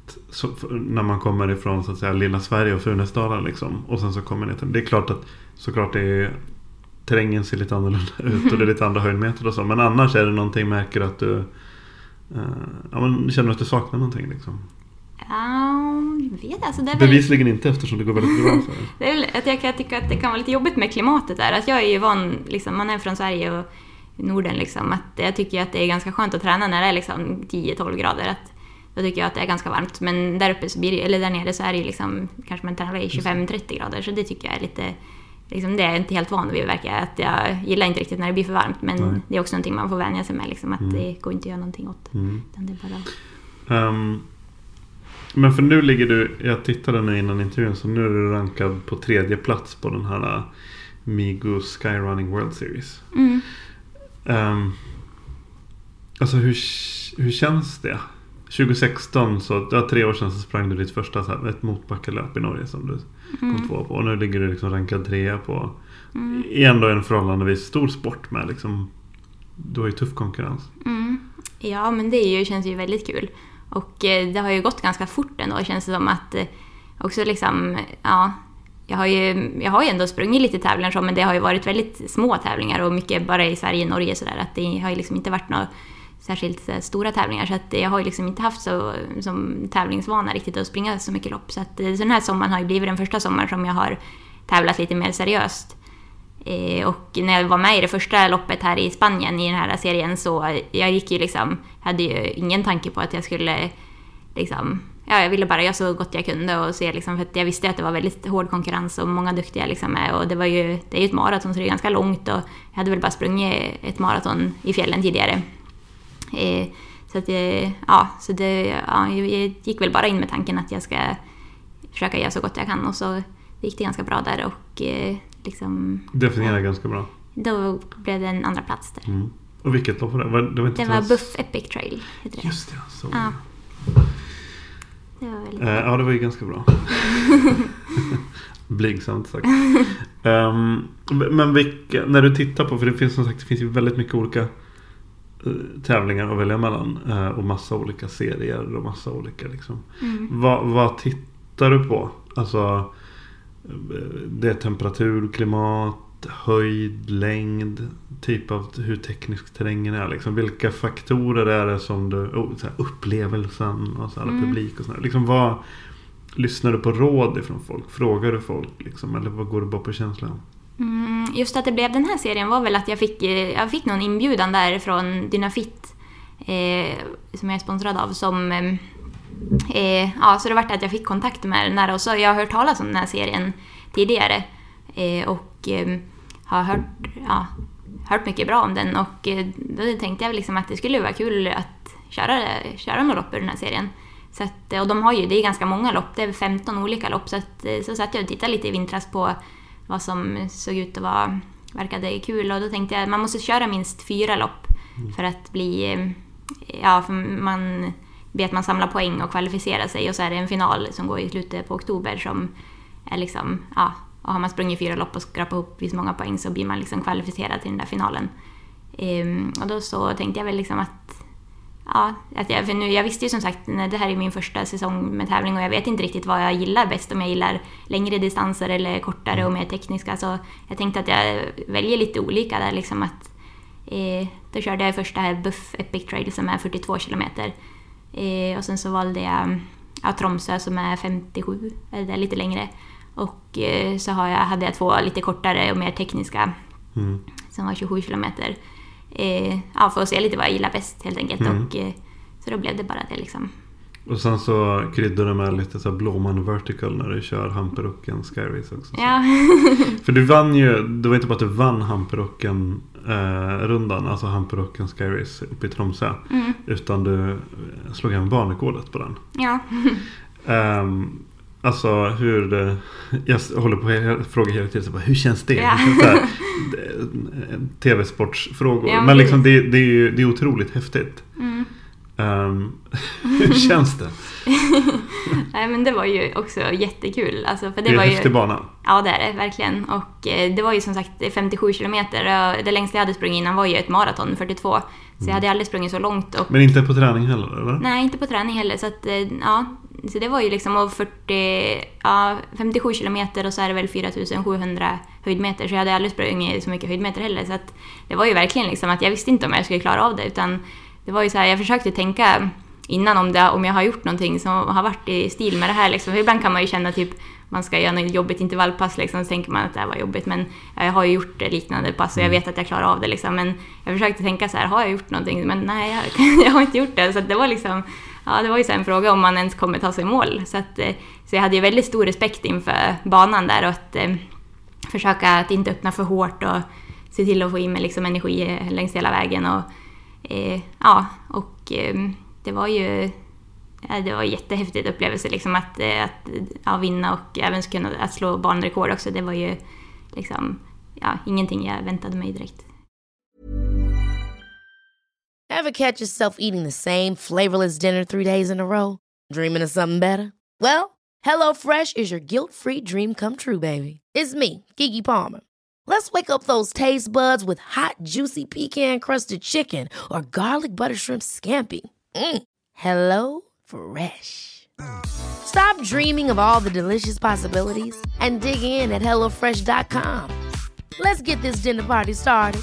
så, när man kommer ifrån så att säga lilla Sverige och Funäsdala liksom, och sen så kommer ner till, det är klart att såklart det är, terrängen ser lite annorlunda ut och det är lite andra höjdmeter och så, men annars är det någonting, märker att du uh, ja, men känner att du saknar någonting liksom? Ja, jag vet alltså, det är väl... Bevisligen inte, eftersom det går väldigt bra för dig. Det är väl att jag kan tycka att det kan vara lite jobbigt med klimatet där, att jag är ju van liksom, man är från Sverige och Norden liksom, att jag tycker att det är ganska skönt att träna när det är liksom tio tolv grader, att då tycker jag att det är ganska varmt, men där uppe så blir det, eller där nere så är det liksom, kanske man tränar i tjugofem trettio grader, så det tycker jag är lite liksom, det är inte helt van vid, verkar att jag gillar inte riktigt när det blir för varmt, men Nej. Det är också någonting man får vänja sig med liksom, att mm. det går inte att göra någonting åt mm. det är bara... um, men för nu ligger du, jag tittade nu innan intervjun, så nu är du rankad på tredje plats på den här uh, Migo Skyrunning World Series. mm. um, alltså hur, hur känns det? tjugo sexton, så det var tre år sedan, så sprang du ditt första så här, ett motbackelöp i Norge som du kom mm. två på, och nu ligger du liksom rankad trea på mm. ändå en förhållandevis stor sport med liksom, du har ju tuff konkurrens. Mm. Ja, men det är ju, känns ju väldigt kul, och eh, det har ju gått ganska fort ändå, känns det som att eh, också liksom, ja, jag har ju jag har ju ändå sprungit lite tävlingar så, men det har ju varit väldigt små tävlingar och mycket bara i Sverige och Norge sådär, att det har ju liksom inte varit några särskilt så stora tävlingar, så att jag har ju liksom inte haft så som tävlingsvana riktigt att springa så mycket lopp, så att så den här sommaren har ju blivit den första sommaren som jag har tävlat lite mer seriöst. Eh, och när jag var med i det första loppet här i Spanien i den här serien, så jag gick ju liksom, hade ju ingen tanke på att jag skulle liksom, ja, jag ville bara göra så gott jag kunde och se liksom, för att jag visste att det var väldigt hård konkurrens och många duktiga liksom med, och det var ju, det är ju ett maraton så det är ganska långt, och jag hade väl bara sprungit ett maraton i fjällen tidigare. Eh, så att det, ja, så det, ja, jag gick väl bara in med tanken att jag ska försöka göra så gott jag kan, och så gick det ganska bra där, och eh, liksom... Definierar ja, ganska bra. Då blev det en andra plats där. Mm. Och vilket lopp var det? Var, det var, inte det var Buff Epic Trail, heter det. Just det, så. Ja. Det var väldigt eh, ja, det var ju ganska bra. Blygsamt sagt. um, men vilka, när du tittar på, för det finns som sagt, det finns ju väldigt mycket olika tävlingar att välja mellan, och massa olika serier och massa olika liksom. Mm. Vad, vad tittar du på? Alltså det är temperatur, klimat, höjd, längd, typ av hur teknisk terrängen är liksom. Vilka faktorer är det som du, oh, så här, upplevelsen och så här, mm. publik och sådär. Liksom, vad lyssnar du på råd ifrån folk? Frågar du folk liksom, eller vad går du bara på känslan? Mm, just att det blev den här serien var väl att jag fick, jag fick någon inbjudan där från Dynafit eh, som jag är sponsrad av, som eh, ja, så det var att jag fick kontakt med den här, och så jag har hört talas om den här serien tidigare eh, och eh, har hört, ja, hört mycket bra om den, och eh, då tänkte jag liksom att det skulle vara kul att köra, köra några lopp i den här serien. Så att, och de har ju, det är ganska många lopp, det är femton olika lopp, så, att, så satt jag och tittade lite i vintras på vad som såg ut att vara, verkade kul, och då tänkte jag att man måste köra minst fyra lopp för att bli, ja, för man ber att man samlar poäng och kvalificerar sig, och så är det en final som går i slutet på oktober som är liksom, ja, och har man sprungit fyra lopp och skrapat ihop så många poäng så blir man liksom kvalificerad till den där finalen. Ehm, och då så tänkte jag väl liksom att ja, att jag, för nu, jag visste ju som sagt, det här är min första säsong med tävling, och jag vet inte riktigt vad jag gillar bäst, om jag gillar längre distanser eller kortare och mer tekniska, så jag tänkte att jag väljer lite olika där liksom, att eh, då körde jag första här Buff Epic Trail som är fyrtiotvå kilometer, eh, och sen så valde jag ja, Tromsö som är femtiosju, eller lite längre, och eh, så har jag, hade jag två lite kortare och mer tekniska mm. som var tjugosju kilometer. Eh, ja, för att se lite vad jag gillar bäst helt enkelt, mm. och eh, så då blev det bara det liksom. Och sen så kryddar du med lite så här Blåman Vertical när du kör Hamperocken Skyrace också. Ja. För du vann ju, det var inte bara att du vann Hamperocken eh, rundan, alltså Hamperocken Skyrace uppe i Tromsö, mm. utan du slog en banrekordet på den. Ja. um, Alltså hur det, jag håller på att fråga hela tiden så bara, hur känns det? Ja. tv-sportsfrågor. Ja, men liksom det, det är ju det är otroligt häftigt. Mm. Um, hur känns det? Nej, men det var ju också jättekul. Alltså, för det, det är var en ju häftig bana. Ja, det är det verkligen. Och eh, det var ju som sagt femtiosju kilometer. Och det längsta jag hade sprungit innan var ju ett maraton, fyrtiotvå. Så mm. jag hade aldrig sprungit så långt. Och... Men inte på träning heller, eller? Nej, inte på träning heller. Så att, eh, ja, så det var ju liksom fyrtio, ja, femtiosju kilometer och så är det väl fyra tusen sjuhundra höjdmeter. Så jag hade aldrig sprungit så mycket höjdmeter heller. Så att det var ju verkligen liksom att jag visste inte om jag skulle klara av det. Utan det var ju så här, jag försökte tänka innan om, det, om jag har gjort någonting som har varit i stil med det här. Liksom. För ibland kan man ju känna typ, man ska göra något jobbigt intervallpass liksom, så tänker man att det här var jobbigt. Men jag har ju gjort liknande pass och jag vet att jag klarar av det. Liksom. Men jag försökte tänka så här, har jag gjort någonting? Men nej, jag, jag har inte gjort det. Så det var liksom... Ja, det var ju så en fråga om man ens kommer ta sig i mål. Så, att, så jag hade ju väldigt stor respekt inför banan där och att eh, försöka att inte öppna för hårt och se till att få in med liksom energi längs hela vägen. Och, eh, ja, och eh, det var ju ja, det var en jättehäftig upplevelse liksom, att, att ja, vinna och även kunna att slå banrekord också. Det var ju liksom, ja, ingenting jag väntade mig direkt. Ever catch yourself eating the same flavorless dinner three days in a row? Dreaming of something better? Well, HelloFresh is your guilt-free dream come true, baby. It's me, Keke Palmer. Let's wake up those taste buds with hot, juicy pecan-crusted chicken or garlic butter shrimp scampi. Mm. Hello Fresh. Stop dreaming of all the delicious possibilities and dig in at hello fresh dot com. Let's get this dinner party started.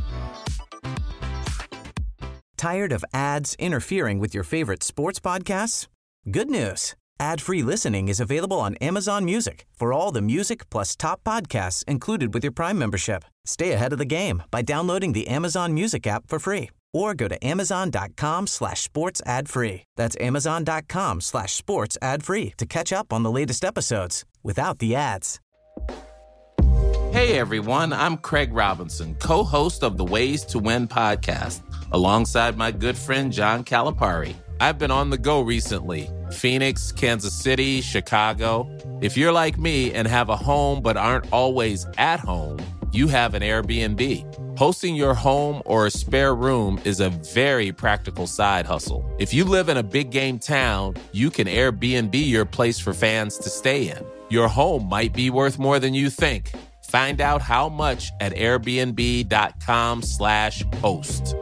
Tired of ads interfering with your favorite sports podcasts? Good news. Ad-free listening is available on Amazon Music for all the music plus top podcasts included with your Prime membership. Stay ahead of the game by downloading the Amazon Music app for free or go to amazon.com slash sports ad free. That's amazon.com slash sports ad free to catch up on the latest episodes without the ads. Hey everyone, I'm Craig Robinson, co-host of the Ways to Win podcast, alongside my good friend John Calipari. I've been on the go recently. Phoenix, Kansas City, Chicago. If you're like me and have a home but aren't always at home, you have an Airbnb. Hosting your home or a spare room is a very practical side hustle. If you live in a big game town, you can Airbnb your place for fans to stay in. Your home might be worth more than you think. Find out how much at airbnb.com slash host.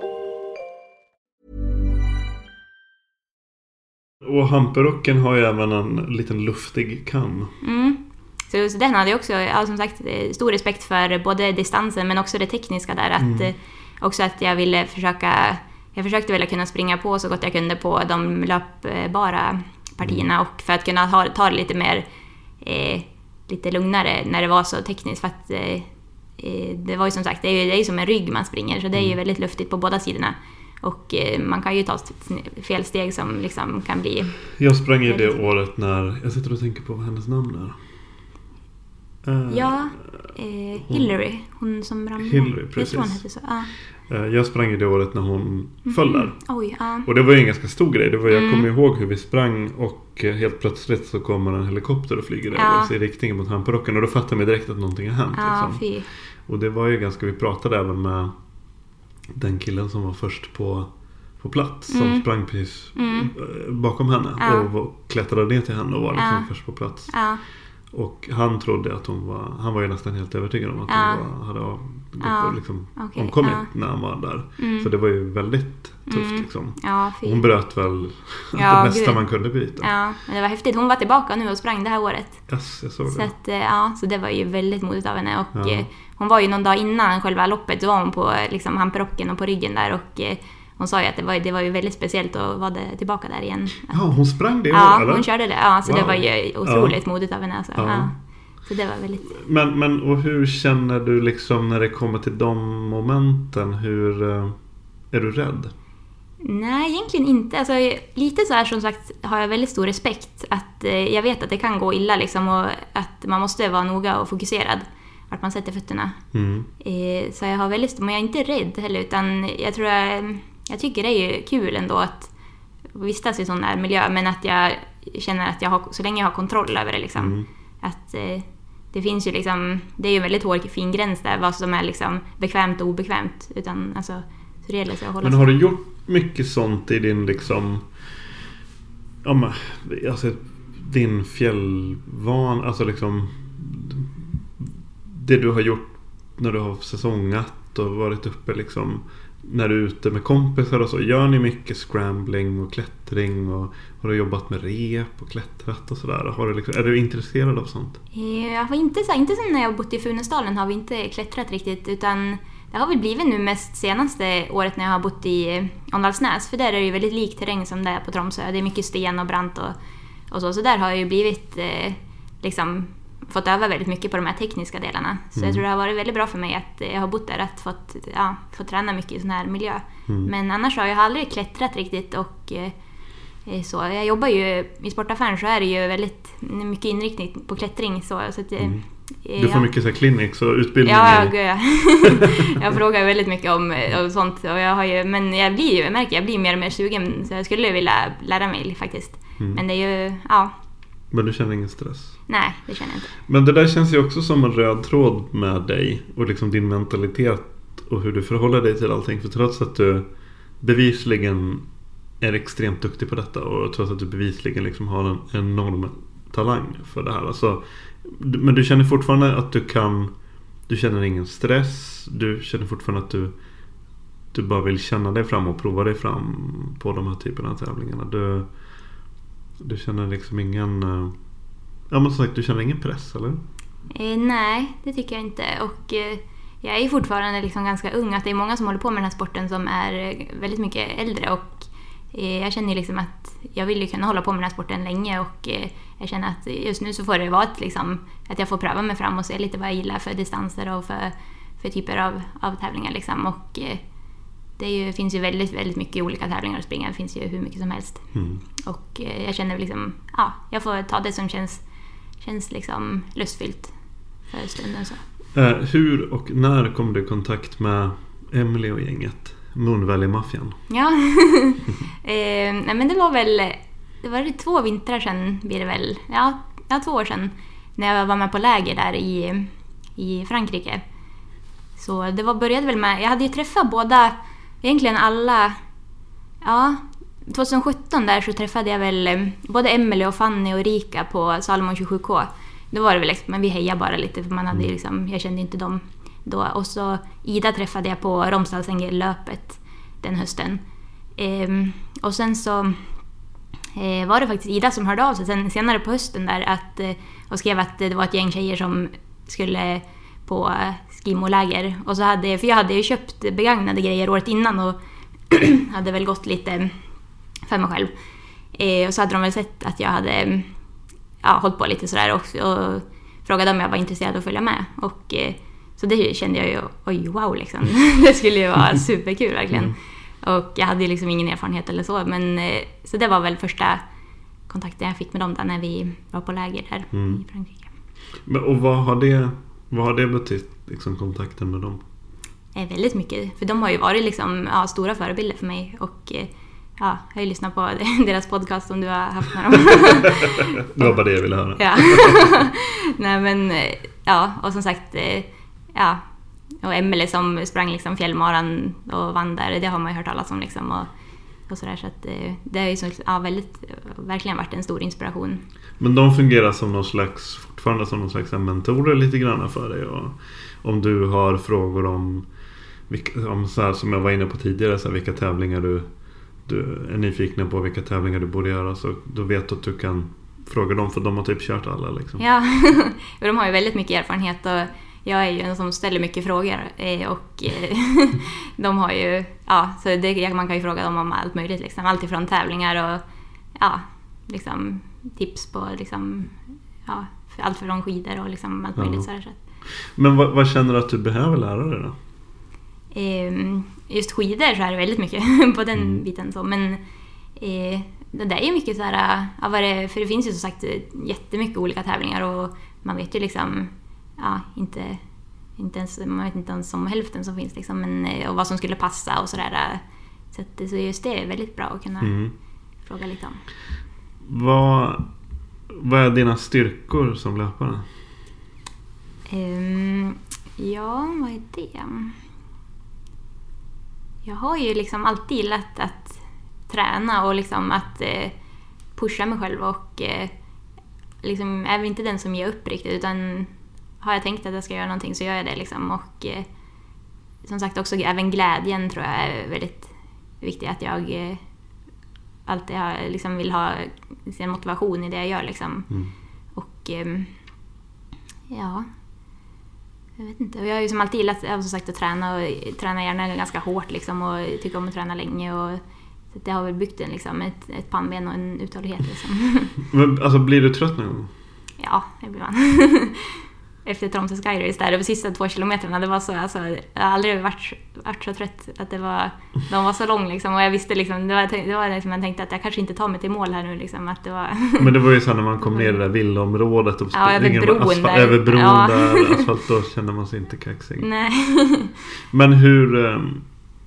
Och hamperrocken har ju även en liten luftig kam. Mm. Så, så den hade jag också, ja, som sagt, stor respekt för både distansen men också det tekniska där. Att, mm. Också att jag ville försöka, jag försökte väl kunna springa på så gott jag kunde på de löpbara partierna. Mm. Och för att kunna ha, ta det lite mer... Eh, lite lugnare när det var så tekniskt, för att eh, det var ju som sagt, det är ju, det är ju som en rygg man springer, så det är ju väldigt luftigt på båda sidorna och eh, man kan ju ta fel steg som liksom kan bli... Jag sprang ju det året när, jag sitter och tänker på vad hennes namn är. Uh, ja, eh, Hillary, hon som ramlade. Hillary, precis. Jag tror hon hette så, ja. Jag sprang ju det året när hon mm. föll där. Oj, ja. Och det var ju en ganska stor grej. Det var, jag mm. kommer ihåg hur vi sprang och helt plötsligt så kommer en helikopter och flyger ja. över sig i riktningen mot hamperrocken. Och då fattade jag direkt att någonting har hänt. Ja, liksom. fy. Och det var ju ganska, vi pratade även med den killen som var först på, på plats. Mm. Som sprang precis mm. bakom henne ja. och klättrade ner till henne och var liksom ja. först på plats. Ja. Och han trodde att hon var, han var ju nästan helt övertygad om att ja. hon var, hade gått ja. och liksom okay. omkommit ja. när han var där. Mm. Så det var ju väldigt tufft mm. liksom. Ja, hon bröt väl ja, det mesta gud. man kunde bryta. Ja, men det var häftigt. Hon var tillbaka nu och sprang det här året. Yes, jag såg det. Så, att, ja, så det var ju väldigt modigt av henne. Och ja. hon var ju någon dag innan själva loppet, så var hon på liksom, hamperrocken och på ryggen där. Och hon sa ju att det var, det var ju väldigt speciellt att vara tillbaka där igen. Ja, hon sprang det. Ja, eller? hon körde det. Ja, så wow. det var ju otroligt ja. modigt av henne. Alltså. Ja. Ja. Så det var väldigt... Men, men och hur känner du liksom när det kommer till de momenten? Hur är du rädd? Nej, egentligen inte. Alltså, lite så här som sagt har jag väldigt stor respekt. Att eh, jag vet att det kan gå illa liksom, och att man måste vara noga och fokuserad. Vart man sätter fötterna. Mm. Eh, så jag har väldigt, men jag är inte rädd heller. Utan jag tror jag, jag tycker det är ju kul ändå att vistas i sån här miljö. Men att jag känner att jag har, så länge jag har kontroll över det liksom. Mm. Att eh, det finns ju liksom, det är ju en väldigt hård fin gräns där, vad som är liksom bekvämt och obekvämt. Utan alltså, så det gäller att hålla. Men har du gjort mycket sånt i din liksom, ja men, alltså din fjällvan, alltså liksom det du har gjort när du har säsongat och varit uppe liksom, när du är ute med kompisar och så, gör ni mycket scrambling och klättring och har du jobbat med rep och klättrat och sådär? Har du liksom, är du intresserad av sånt? Jag var inte så, inte som när jag bott i Funäsdalen har vi inte klättrat riktigt, utan det har väl blivit nu mest senaste året när jag har bott i Åndalsnäs, för där är det ju väldigt lik terräng som det är på Tromsö. Det är mycket sten och brant och, och så, så där har jag ju blivit eh, liksom fått öva väldigt mycket på de här tekniska delarna. Så mm. jag tror det har varit väldigt bra för mig att jag har bott där, att fått, ja, fått träna mycket i sån här miljö. Mm. Men annars har jag aldrig klättrat riktigt och eh, så. Jag jobbar ju i sportaffären, så är det ju väldigt mycket inriktning på klättring. Så, så att, mm. Du får mycket så här clinics och utbildning. Ja, jag, jag, jag frågar väldigt mycket om, om sånt. Och jag har ju, men jag blir ju, jag märker, jag blir mer och mer sugen. Så jag skulle vilja lära mig faktiskt. Mm. Men det är ju, ja. Men du känner ingen stress? Nej, det känner jag inte. Men det där känns ju också som en röd tråd med dig. Och liksom din mentalitet och hur du förhåller dig till allting. För trots att du bevisligen är extremt duktig på detta. Och trots att du bevisligen liksom har en enorm talang för det här. Alltså, men du känner fortfarande att du kan, du känner ingen stress, du känner fortfarande att du du bara vill känna dig fram och prova dig fram på de här typerna av tävlingarna. Du, du känner liksom ingen, ja men som sagt, du känner ingen press, eller? Eh, nej, det tycker jag inte. Och eh, jag är fortfarande liksom ganska ung, att det är många som håller på med den här sporten som är väldigt mycket äldre, och eh, jag känner liksom att jag vill ju kunna hålla på med den här sporten länge, och eh, jag känner att just nu så får det vara ett, liksom, att jag får pröva mig fram och se lite vad jag gillar för distanser och för, för typer av, av tävlingar liksom. Och eh, det är ju, finns ju väldigt, väldigt mycket olika tävlingar att springa, det finns ju hur mycket som helst. Mm. Och eh, jag känner liksom, ja, jag får ta det som känns, känns liksom lustfyllt för stunden så. Eh, hur och när kom du i kontakt med Emily och gänget? Moon Valley-maffian? Ja, eh, nej, men det var väl, det var det två vintrar sedan blir det väl, ja, ja två år sedan, när jag var med på läger där i, i Frankrike. Så det var, började väl med, jag hade ju träffat båda, egentligen alla, ja, tjugohundrasjutton där så träffade jag väl både Emily och Fanny och Rika på Salomon tjugosju K. Då var det väl liksom, men vi hejade bara lite, för man hade liksom, jag kände inte dem då. Och så Ida träffade jag på Romsdalsängelöpet den hösten. Ehm, och sen så eh, var det faktiskt Ida som hörde av sig sen, senare på hösten där att, eh, och skrev att det var ett gäng tjejer som skulle på eh, skimoläger. Och så hade, för jag hade ju köpt begagnade grejer året innan och hade väl gått lite för mig själv. Eh, och så hade de väl sett att jag hade ja, hållit på lite sådär och, och frågade om jag var intresserad av att följa med. Och eh, så det kände jag ju, oj wow liksom. Det skulle ju vara superkul verkligen. Mm. Och jag hade ju liksom ingen erfarenhet eller så. Men eh, så det var väl första kontakten jag fick med dem där när vi var på läger där mm. i Frankrike. Men, och vad har det, vad har det betytt, liksom, kontakten med dem? Eh, väldigt mycket. För de har ju varit liksom, ja, stora förebilder för mig. Och eh, ja, jag har ju lyssnat på deras podcast som du har haft med dem. Det var bara det jag ville höra. Ja. Nej men, ja, och som sagt, ja, och Emily som sprang liksom fjällmaran och vann där, det har man ju hört talas om liksom, och, och sådär, så att det har ju så, ja, väldigt, verkligen varit en stor inspiration. Men de fungerar som någon slags, fortfarande som någon slags mentorer lite grann för dig, och om du har frågor om, vilka, om så här, som jag var inne på tidigare, så här, vilka tävlingar du du är nyfiken på, vilka tävlingar du borde göra, så då vet du att du kan fråga dem, för de har typ kört alla liksom. Ja, de har ju väldigt mycket erfarenhet och jag är ju en som ställer mycket frågor och de har ju, ja, så det, man kan ju fråga dem om allt möjligt liksom, allt ifrån tävlingar och ja, liksom tips på liksom, ja, allt från skidor och liksom allt möjligt. Ja. Så här. Men vad, vad känner du att du behöver lära dig då? Just skidor så är det väldigt mycket på den mm. biten så, men eh, det där är ju mycket så här, ja, vad det, för det finns ju som sagt jättemycket olika tävlingar och man vet ju liksom, ja, inte, inte ens, man vet inte ens om hälften som finns liksom, men, och vad som skulle passa och sådär, så, att, så just det är väldigt bra att kunna mm. fråga lite om. Vad, vad är dina styrkor som löpare? Um, ja, vad är det? Jag har ju liksom alltid gillat att träna och liksom att eh, pusha mig själv och eh, liksom är inte den som ger upp riktigt, utan har jag tänkt att jag ska göra någonting så gör jag det liksom, och eh, som sagt också även glädjen tror jag är väldigt viktigt, att jag eh, alltid har, liksom vill ha sin motivation i det jag gör liksom. Mm. Och eh, ja, jag vet inte. Jag har ju som alltid gillat som sagt att träna och träna gärna ganska hårt liksom, och tycker om att träna länge, och så det har väl byggt en liksom, ett, ett pannben och en uthållighet liksom. Men alltså, blir du trött nu? Ja, det blir man. Efter Tromsø Sky Race där, de sista två kilometerna, det var så, alltså, jag har aldrig varit, varit så trött att det var, de var så lång liksom, och jag visste liksom, det var, det var liksom, jag tänkte att jag kanske inte tar mig till mål här nu liksom, att det var... Men det var ju så när man kom ner i det där villaområdet och ja, över bron asfalt, där. Över bron ja. där, asfalt, då kände man sig inte kaxig. Nej. Men hur, um,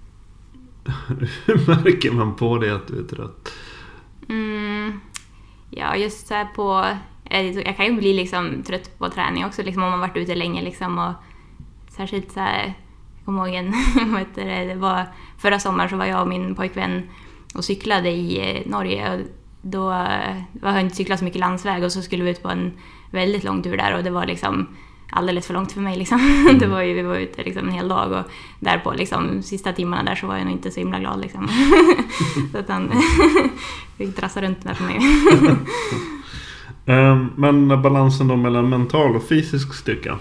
hur märker man på det att du är trött? Mm, ja, just så här på... Jag kan ju bli liksom trött på träning också liksom, om man varit ute länge liksom, och särskilt så här, jag kommer ihåg en, vad heter det, det var förra sommaren så var jag och min pojkvän och cyklade i Norge, och då var jag inte cyklat så mycket landsväg, och så skulle vi ut på en väldigt lång tur där, och det var liksom alldeles för långt för mig liksom. Mm. Det var ju, vi var ute liksom en hel dag, och där på liksom sista timmarna där så var jag nog inte så himla glad liksom. Så att han fick trassa runt där för mig. Men balansen då mellan mental och fysisk styrka,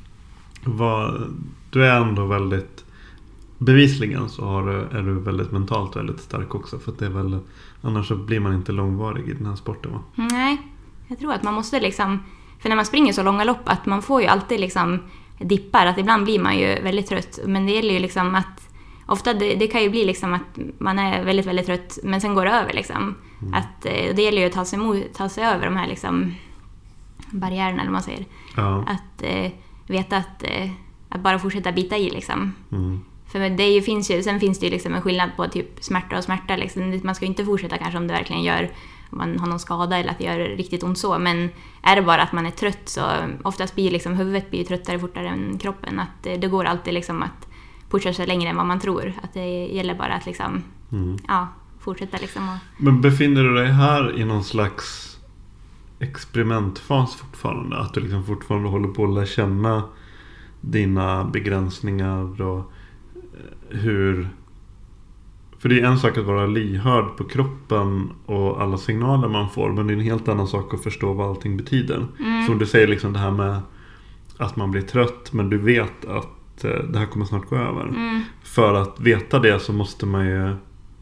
var, du är ändå väldigt, bevisligen så har du, är du väldigt mentalt väldigt stark också, för att det är väl, annars så blir man inte långvarig i den här sporten, va? Nej, jag tror att man måste liksom, för när man springer så långa lopp, att man får ju alltid liksom dippar, att ibland blir man ju väldigt trött, men det gäller ju liksom att ofta det, det kan ju bli liksom att man är väldigt, väldigt trött, men sen går det över liksom. Mm. Att, det gäller ju att ta sig, emot, ta sig över de här liksom barriärerna, eller man säger. Ja. Att eh, veta att, eh, att bara fortsätta bita i liksom. Mm. För det är ju, finns ju, sen finns det ju liksom en skillnad på typ smärta och smärta liksom. Man ska ju inte fortsätta kanske om det verkligen gör, om man har någon skada eller att det gör riktigt ont så. Men är det bara att man är trött, så oftast blir liksom huvudet blir tröttare fortare än kroppen. Att eh, det går alltid liksom att pusha sig längre än vad man tror. Att det gäller bara att liksom, mm. ja, fortsätta liksom. Och... Men befinner du dig här i någon slags experimentfas fortfarande? Att du liksom fortfarande håller på att lära känna dina begränsningar och hur... För det är en sak att vara lyhörd på kroppen och alla signaler man får, men det är en helt annan sak att förstå vad allting betyder. Mm. Som du säger, liksom det här med att man blir trött, men du vet att det här kommer snart gå över. Mm. För att veta det så måste man ju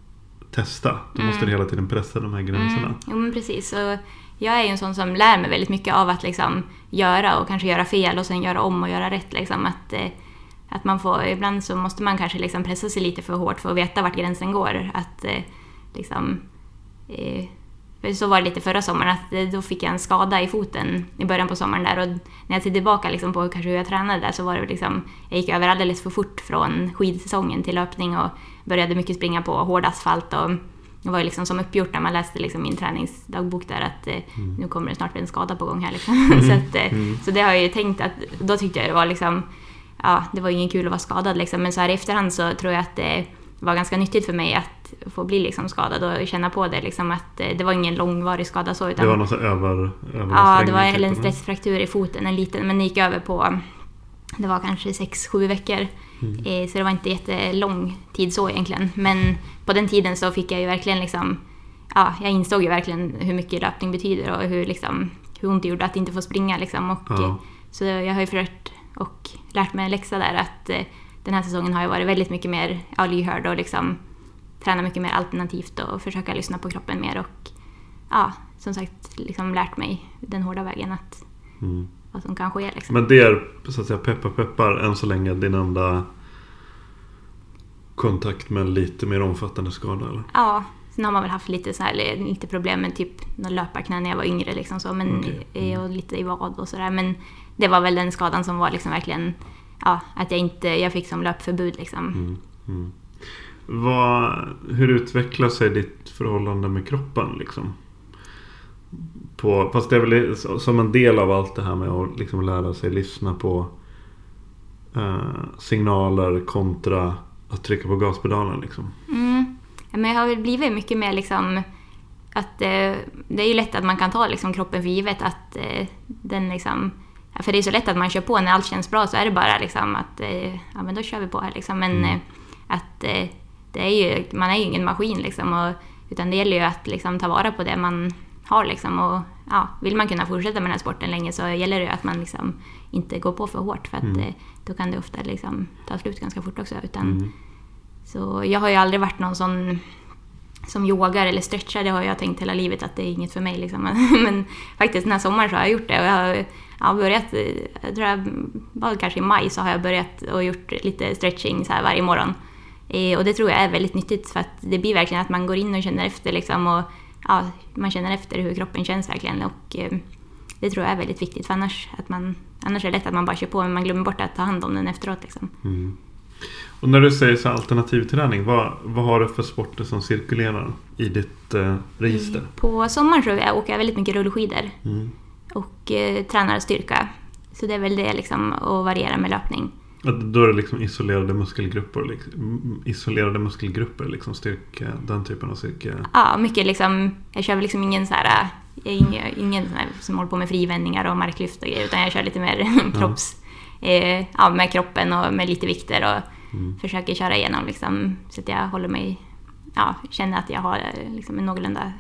testa. Du mm. måste hela tiden pressa de här gränserna. Mm. Jo, men precis. Och jag är ju en sån som lär mig väldigt mycket av att liksom göra och kanske göra fel och sen göra om och göra rätt. Liksom. Att, att man får, ibland så måste man kanske liksom pressa sig lite för hårt för att veta vart gränsen går. Att liksom... Eh, så var det lite förra sommaren, att då fick jag en skada i foten i början på sommaren där, och när jag ser tillbaka liksom på kanske hur jag tränade där, så var det liksom, jag gick över alldeles för fort från skidsäsongen till löpning och började mycket springa på hård asfalt, och det var liksom som uppgjort när man läste liksom min träningsdagbok där, att mm. nu kommer det snart bli en skada på gång här liksom. Mm. så, att, mm. så det har jag ju tänkt att, då tyckte jag det var liksom, ja, det var ingen kul att vara skadad liksom, men så här i efterhand så tror jag att det var ganska nyttigt för mig att få bli liksom skadad och känna på det liksom, att det var ingen långvarig skada så, utan det var något så över, över ja, det var en stressfraktur i foten, en liten, men det gick över på, det var kanske sex sju veckor. Mm. Så det var inte jättelång tid så egentligen, men på den tiden så fick jag ju verkligen liksom, ja, jag insåg ju verkligen hur mycket löpning betyder och hur liksom, hur ont det gjorde att inte få springa liksom, och ja. Så jag har ju försökt och lärt mig en läxa där, att den här säsongen har jag varit väldigt mycket mer ja, lyhörd och liksom träna mycket mer alternativt och försöka lyssna på kroppen mer, och ja, som sagt liksom lärt mig den hårda vägen att mm. vad som kan ske liksom. Men det är så att säga peppar peppar än så länge din enda kontakt med lite mer omfattande skada, eller? Ja, sen har man väl haft lite så här, lite problem med typ någon löparknä när jag var yngre liksom så, men okay. mm. och lite i vad och sådär, men det var väl den skadan som var liksom verkligen, ja, att jag inte, jag fick som löpförbud liksom. Mm. Mm. Vad, hur utvecklar sig ditt förhållande med kroppen liksom? På, fast det är väl som en del av allt det här med att liksom lära sig lyssna på eh, signaler kontra att trycka på gaspedalen liksom. Mm. Men jag har väl blivit mycket mer liksom att eh, det är ju lätt att man kan ta liksom kroppen för givet, att eh, den liksom för det är så lätt att man kör på när allt känns bra, så är det bara liksom att eh, ja, men då kör vi på här liksom. Men mm. eh, att eh, det är ju, man är ju ingen maskin liksom, och, utan det gäller ju att liksom ta vara på det man har liksom, och ja, vill man kunna fortsätta med den här sporten länge så gäller det att man liksom inte går på för hårt, för att mm. eh, då kan det ofta liksom ta slut ganska fort också. Utan, mm. Så jag har ju aldrig varit någon sån som yogar eller stretchar, det har jag tänkt hela livet att det är inget för mig liksom. Men faktiskt den här sommaren så har jag gjort det, och jag har, jag har börjat, jag tror jag var kanske i maj, så har jag börjat och gjort lite stretching så här varje morgon. Eh, och det tror jag är väldigt nyttigt, för att det blir verkligen att man går in och känner efter liksom, och ja, man känner efter hur kroppen känns verkligen, och eh, det tror jag är väldigt viktigt, för annars, att man, annars är det lätt att man bara kör på, men man glömmer bort att ta hand om den efteråt liksom. Mm. Och när du säger så alternativ träning, vad, vad har du för sporter som cirkulerar i ditt eh, register? Mm. På sommaren så jag åker jag väldigt mycket rullskidor mm. och eh, tränar styrka, så det är väl det liksom, att variera med löpning. Då är det liksom isolerade muskelgrupper, liksom, isolerade muskelgrupper, liksom styrka, den typen av styrka. Ja, mycket liksom, jag kör liksom ingen så här, jag är ingen, ingen sån här som håller på med frivändningar och marklyft och grejer, utan jag kör lite mer kropps, eh, ja, med kroppen och med lite vikter, och mm. försöker köra igenom liksom, så att jag håller mig, ja, känner att jag har liksom en någorlunda,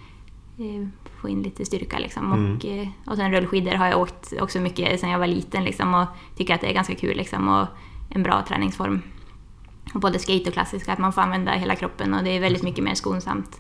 eh, få in lite styrka liksom. Mm. och, eh, och sen rullskidor har jag åkt också mycket sedan jag var liten liksom, och tycker att det är ganska kul liksom, och en bra träningsform. Och både skate och klassiska, att man får använda hela kroppen, och det är väldigt mycket mer skonsamt.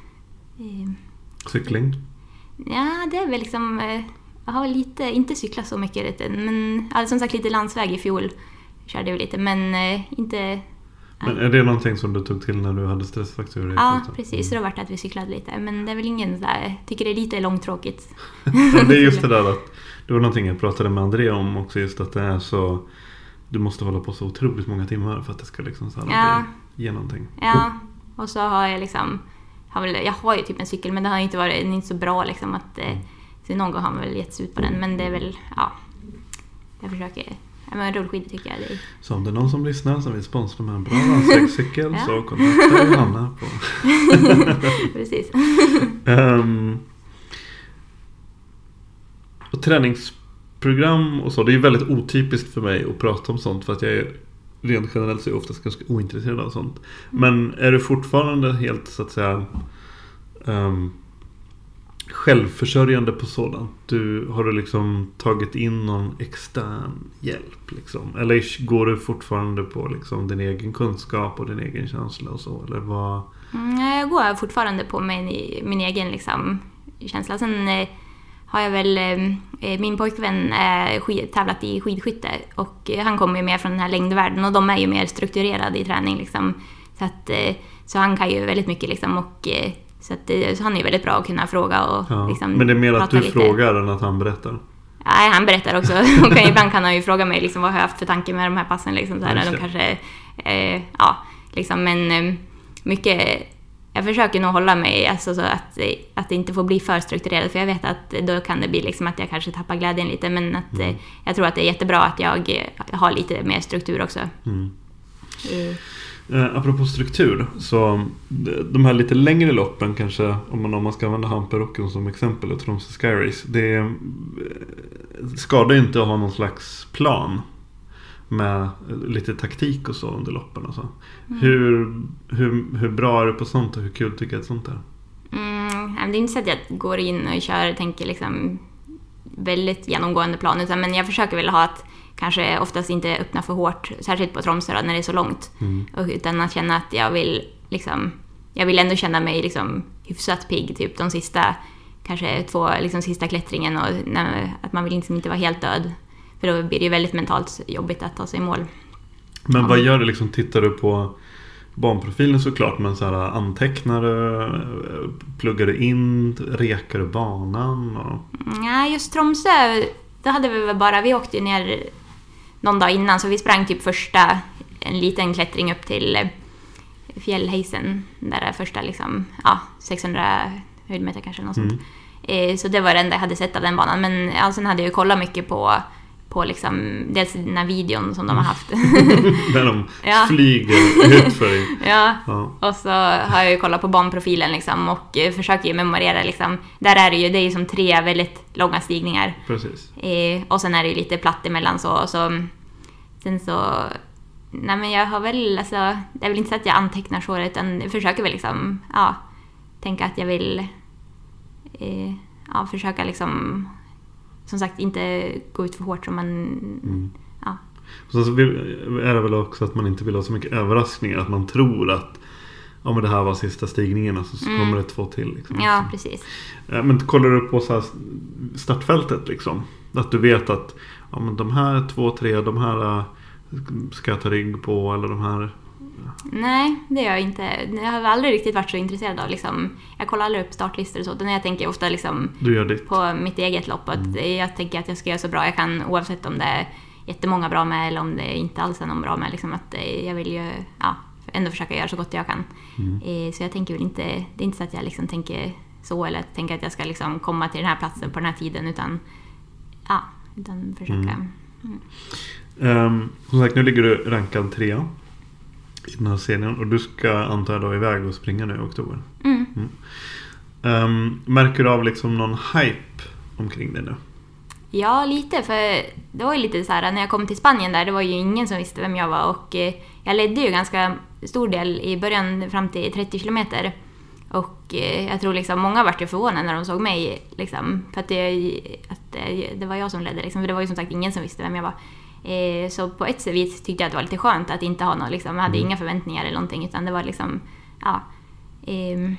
Eh, Cykling? Ja, det är väl liksom, eh, jag har lite, inte cyklat så mycket, men alltså, som sagt lite landsväg i fjol körde jag lite, men eh, inte... Men är det någonting som du tog till när du hade stressfaktorer? Ja, precis. Så det har varit att vi cyklade lite. Men det är väl ingen där, jag tycker det är lite långtråkigt. Ja, det är just det där att, det var någonting jag pratade med Andrea om också, just att det är så, du måste hålla på så otroligt många timmar för att det ska liksom så här ja. ge någonting. Ja, och så har jag liksom, har väl, jag har ju typ en cykel, men det har inte varit, den är inte så bra liksom, att eh, så någon gång har man väl gett sig ut på den, men det är väl, ja, jag försöker. Ja, men rullskidor tycker jag det är. Så om det är någon som lyssnar som vill sponsra med en bra landsvägscykel ja. så kontakta Johanna på. Precis. um, och träningsprogram och så, det är väldigt otypiskt för mig att prata om sånt, för att jag är rent generellt så är jag oftast ganska ointresserad av sånt. Mm. Men är du fortfarande helt så att säga um, självförsörjande på sådant? Du, har du liksom tagit in någon extern hjälp liksom? Eller går du fortfarande på liksom din egen kunskap och din egen känsla och så? Eller vad? Mm, jag går fortfarande på min, min egen liksom, känsla. Sen eh, har jag väl eh, min pojkvän eh, skid, tävlat i skidskytte, och eh, han kommer ju mer från den här längdvärlden, och de är ju mer strukturerade i träning liksom. Så, att, eh, så han kan ju väldigt mycket liksom, och eh, Så, att det, så han är väldigt bra att kunna fråga och ja, liksom, men det är mer att du lite. Frågar än att han berättar? Nej, han berättar också. Och ibland kan han ju fråga mig liksom, vad har jag haft för tanke med de här passen liksom, så här, de kanske, eh, ja, liksom, men eh, mycket, jag försöker nog hålla mig alltså, så att, att det inte får bli för strukturerat, för jag vet att då kan det bli liksom, att jag kanske tappar glädjen lite, men att, mm. eh, jag tror att det är jättebra att jag eh, har lite mer struktur också. Mm. Eh. Eh, apropå struktur, så de här lite längre loppen kanske, om man, om man ska använda Hamperocken som exempel, och Tromsø Sky Race, det skadar ju inte att ha någon slags plan med lite taktik och så under loppen och så. Mm. Hur, hur, hur bra är du på sånt, och hur kul tycker jag att sånt är? Mm, det är inte så att jag går in och kör, tänker liksom väldigt genomgående plan, utan, men jag försöker väl ha att kanske oftast inte öppna för hårt, särskilt på Tromsø när det är så långt. Mm. Och utan att känna att jag vill liksom, jag vill ändå känna mig liksom hyfsat pigg typ de sista, kanske två liksom sista klättringen, och när, att man vill liksom inte vara helt död, för då blir det ju väldigt mentalt jobbigt att ta sig i mål. Men vad gör du liksom, tittar du på banprofilen såklart, men så här, antecknar du, pluggar du in, rekar du banan? Och... Ja, just Tromsø, då hade vi väl bara, vi åkte ju ner någon dag innan, så vi sprang typ första, en liten klättring upp till Fjällheisen, där är första liksom, ja, sexhundra höjdmeter kanske, något sånt. Mm. Så det var det enda jag hade sett av den banan, men ja, sen hade jag ju kollat mycket på på liksom, dels den här videon som de har haft. Där de ja. flyger ut för dig. Ja. ja, och så har jag ju kollat på banprofilen liksom, och försöker ju memorera. Liksom. Där är det ju, det är ju som tre väldigt långa stigningar. Precis. Eh, och sen är det ju lite platt emellan så. Och så sen så... Nej men jag har väl, alltså, det är väl inte så att jag antecknar så, utan jag försöker väl liksom, ja, tänka att jag vill eh, ja, försöka liksom, som sagt, inte gå ut för hårt som man, mm. ja. Och sen så är det väl också att man inte vill ha så mycket överraskningar, att man tror att ja, men det här var sista stigningen och så mm. kommer det två till. Liksom. Ja, precis. Men kollar du på så här startfältet liksom, att du vet att ja, men de här två, tre, de här ska jag ta rygg på, eller de här... Nej, det gör jag inte. Jag har aldrig riktigt varit så intresserad av liksom, jag kollar aldrig upp startlistor och så, utan jag tänker ofta liksom du gör ditt. På mitt eget lopp att mm. jag tänker att jag ska göra så bra jag kan, oavsett om det är jättemånga bra med eller om det inte alls är någon bra med, liksom, att jag vill ju ja, ändå försöka göra så gott jag kan. Mm. Så jag tänker väl inte, det är inte så att jag liksom tänker så, eller tänker att jag ska liksom komma till den här platsen på den här tiden, utan ja, utan försöka mm. Mm. Um, som sagt, nu ligger du rankad trea i den här serien, och du ska antar jag då iväg och springa nu i oktober. Mm. Mm. Um, märker du av liksom någon hype omkring det nu? Ja, lite, för det var ju lite så här när jag kom till Spanien där, det var ju ingen som visste vem jag var, och eh, jag ledde ju ganska stor del i början fram till trettio kilometer, och eh, jag tror liksom många var ju förvånade när de såg mig liksom, för att det, att det, det var jag som ledde liksom, för det var ju som sagt ingen som visste vem jag var. Eh, så på ett vis tyckte jag att det var lite skönt att inte ha något, liksom, jag hade mm. inga förväntningar eller någonting, utan det var liksom, ja. Eh,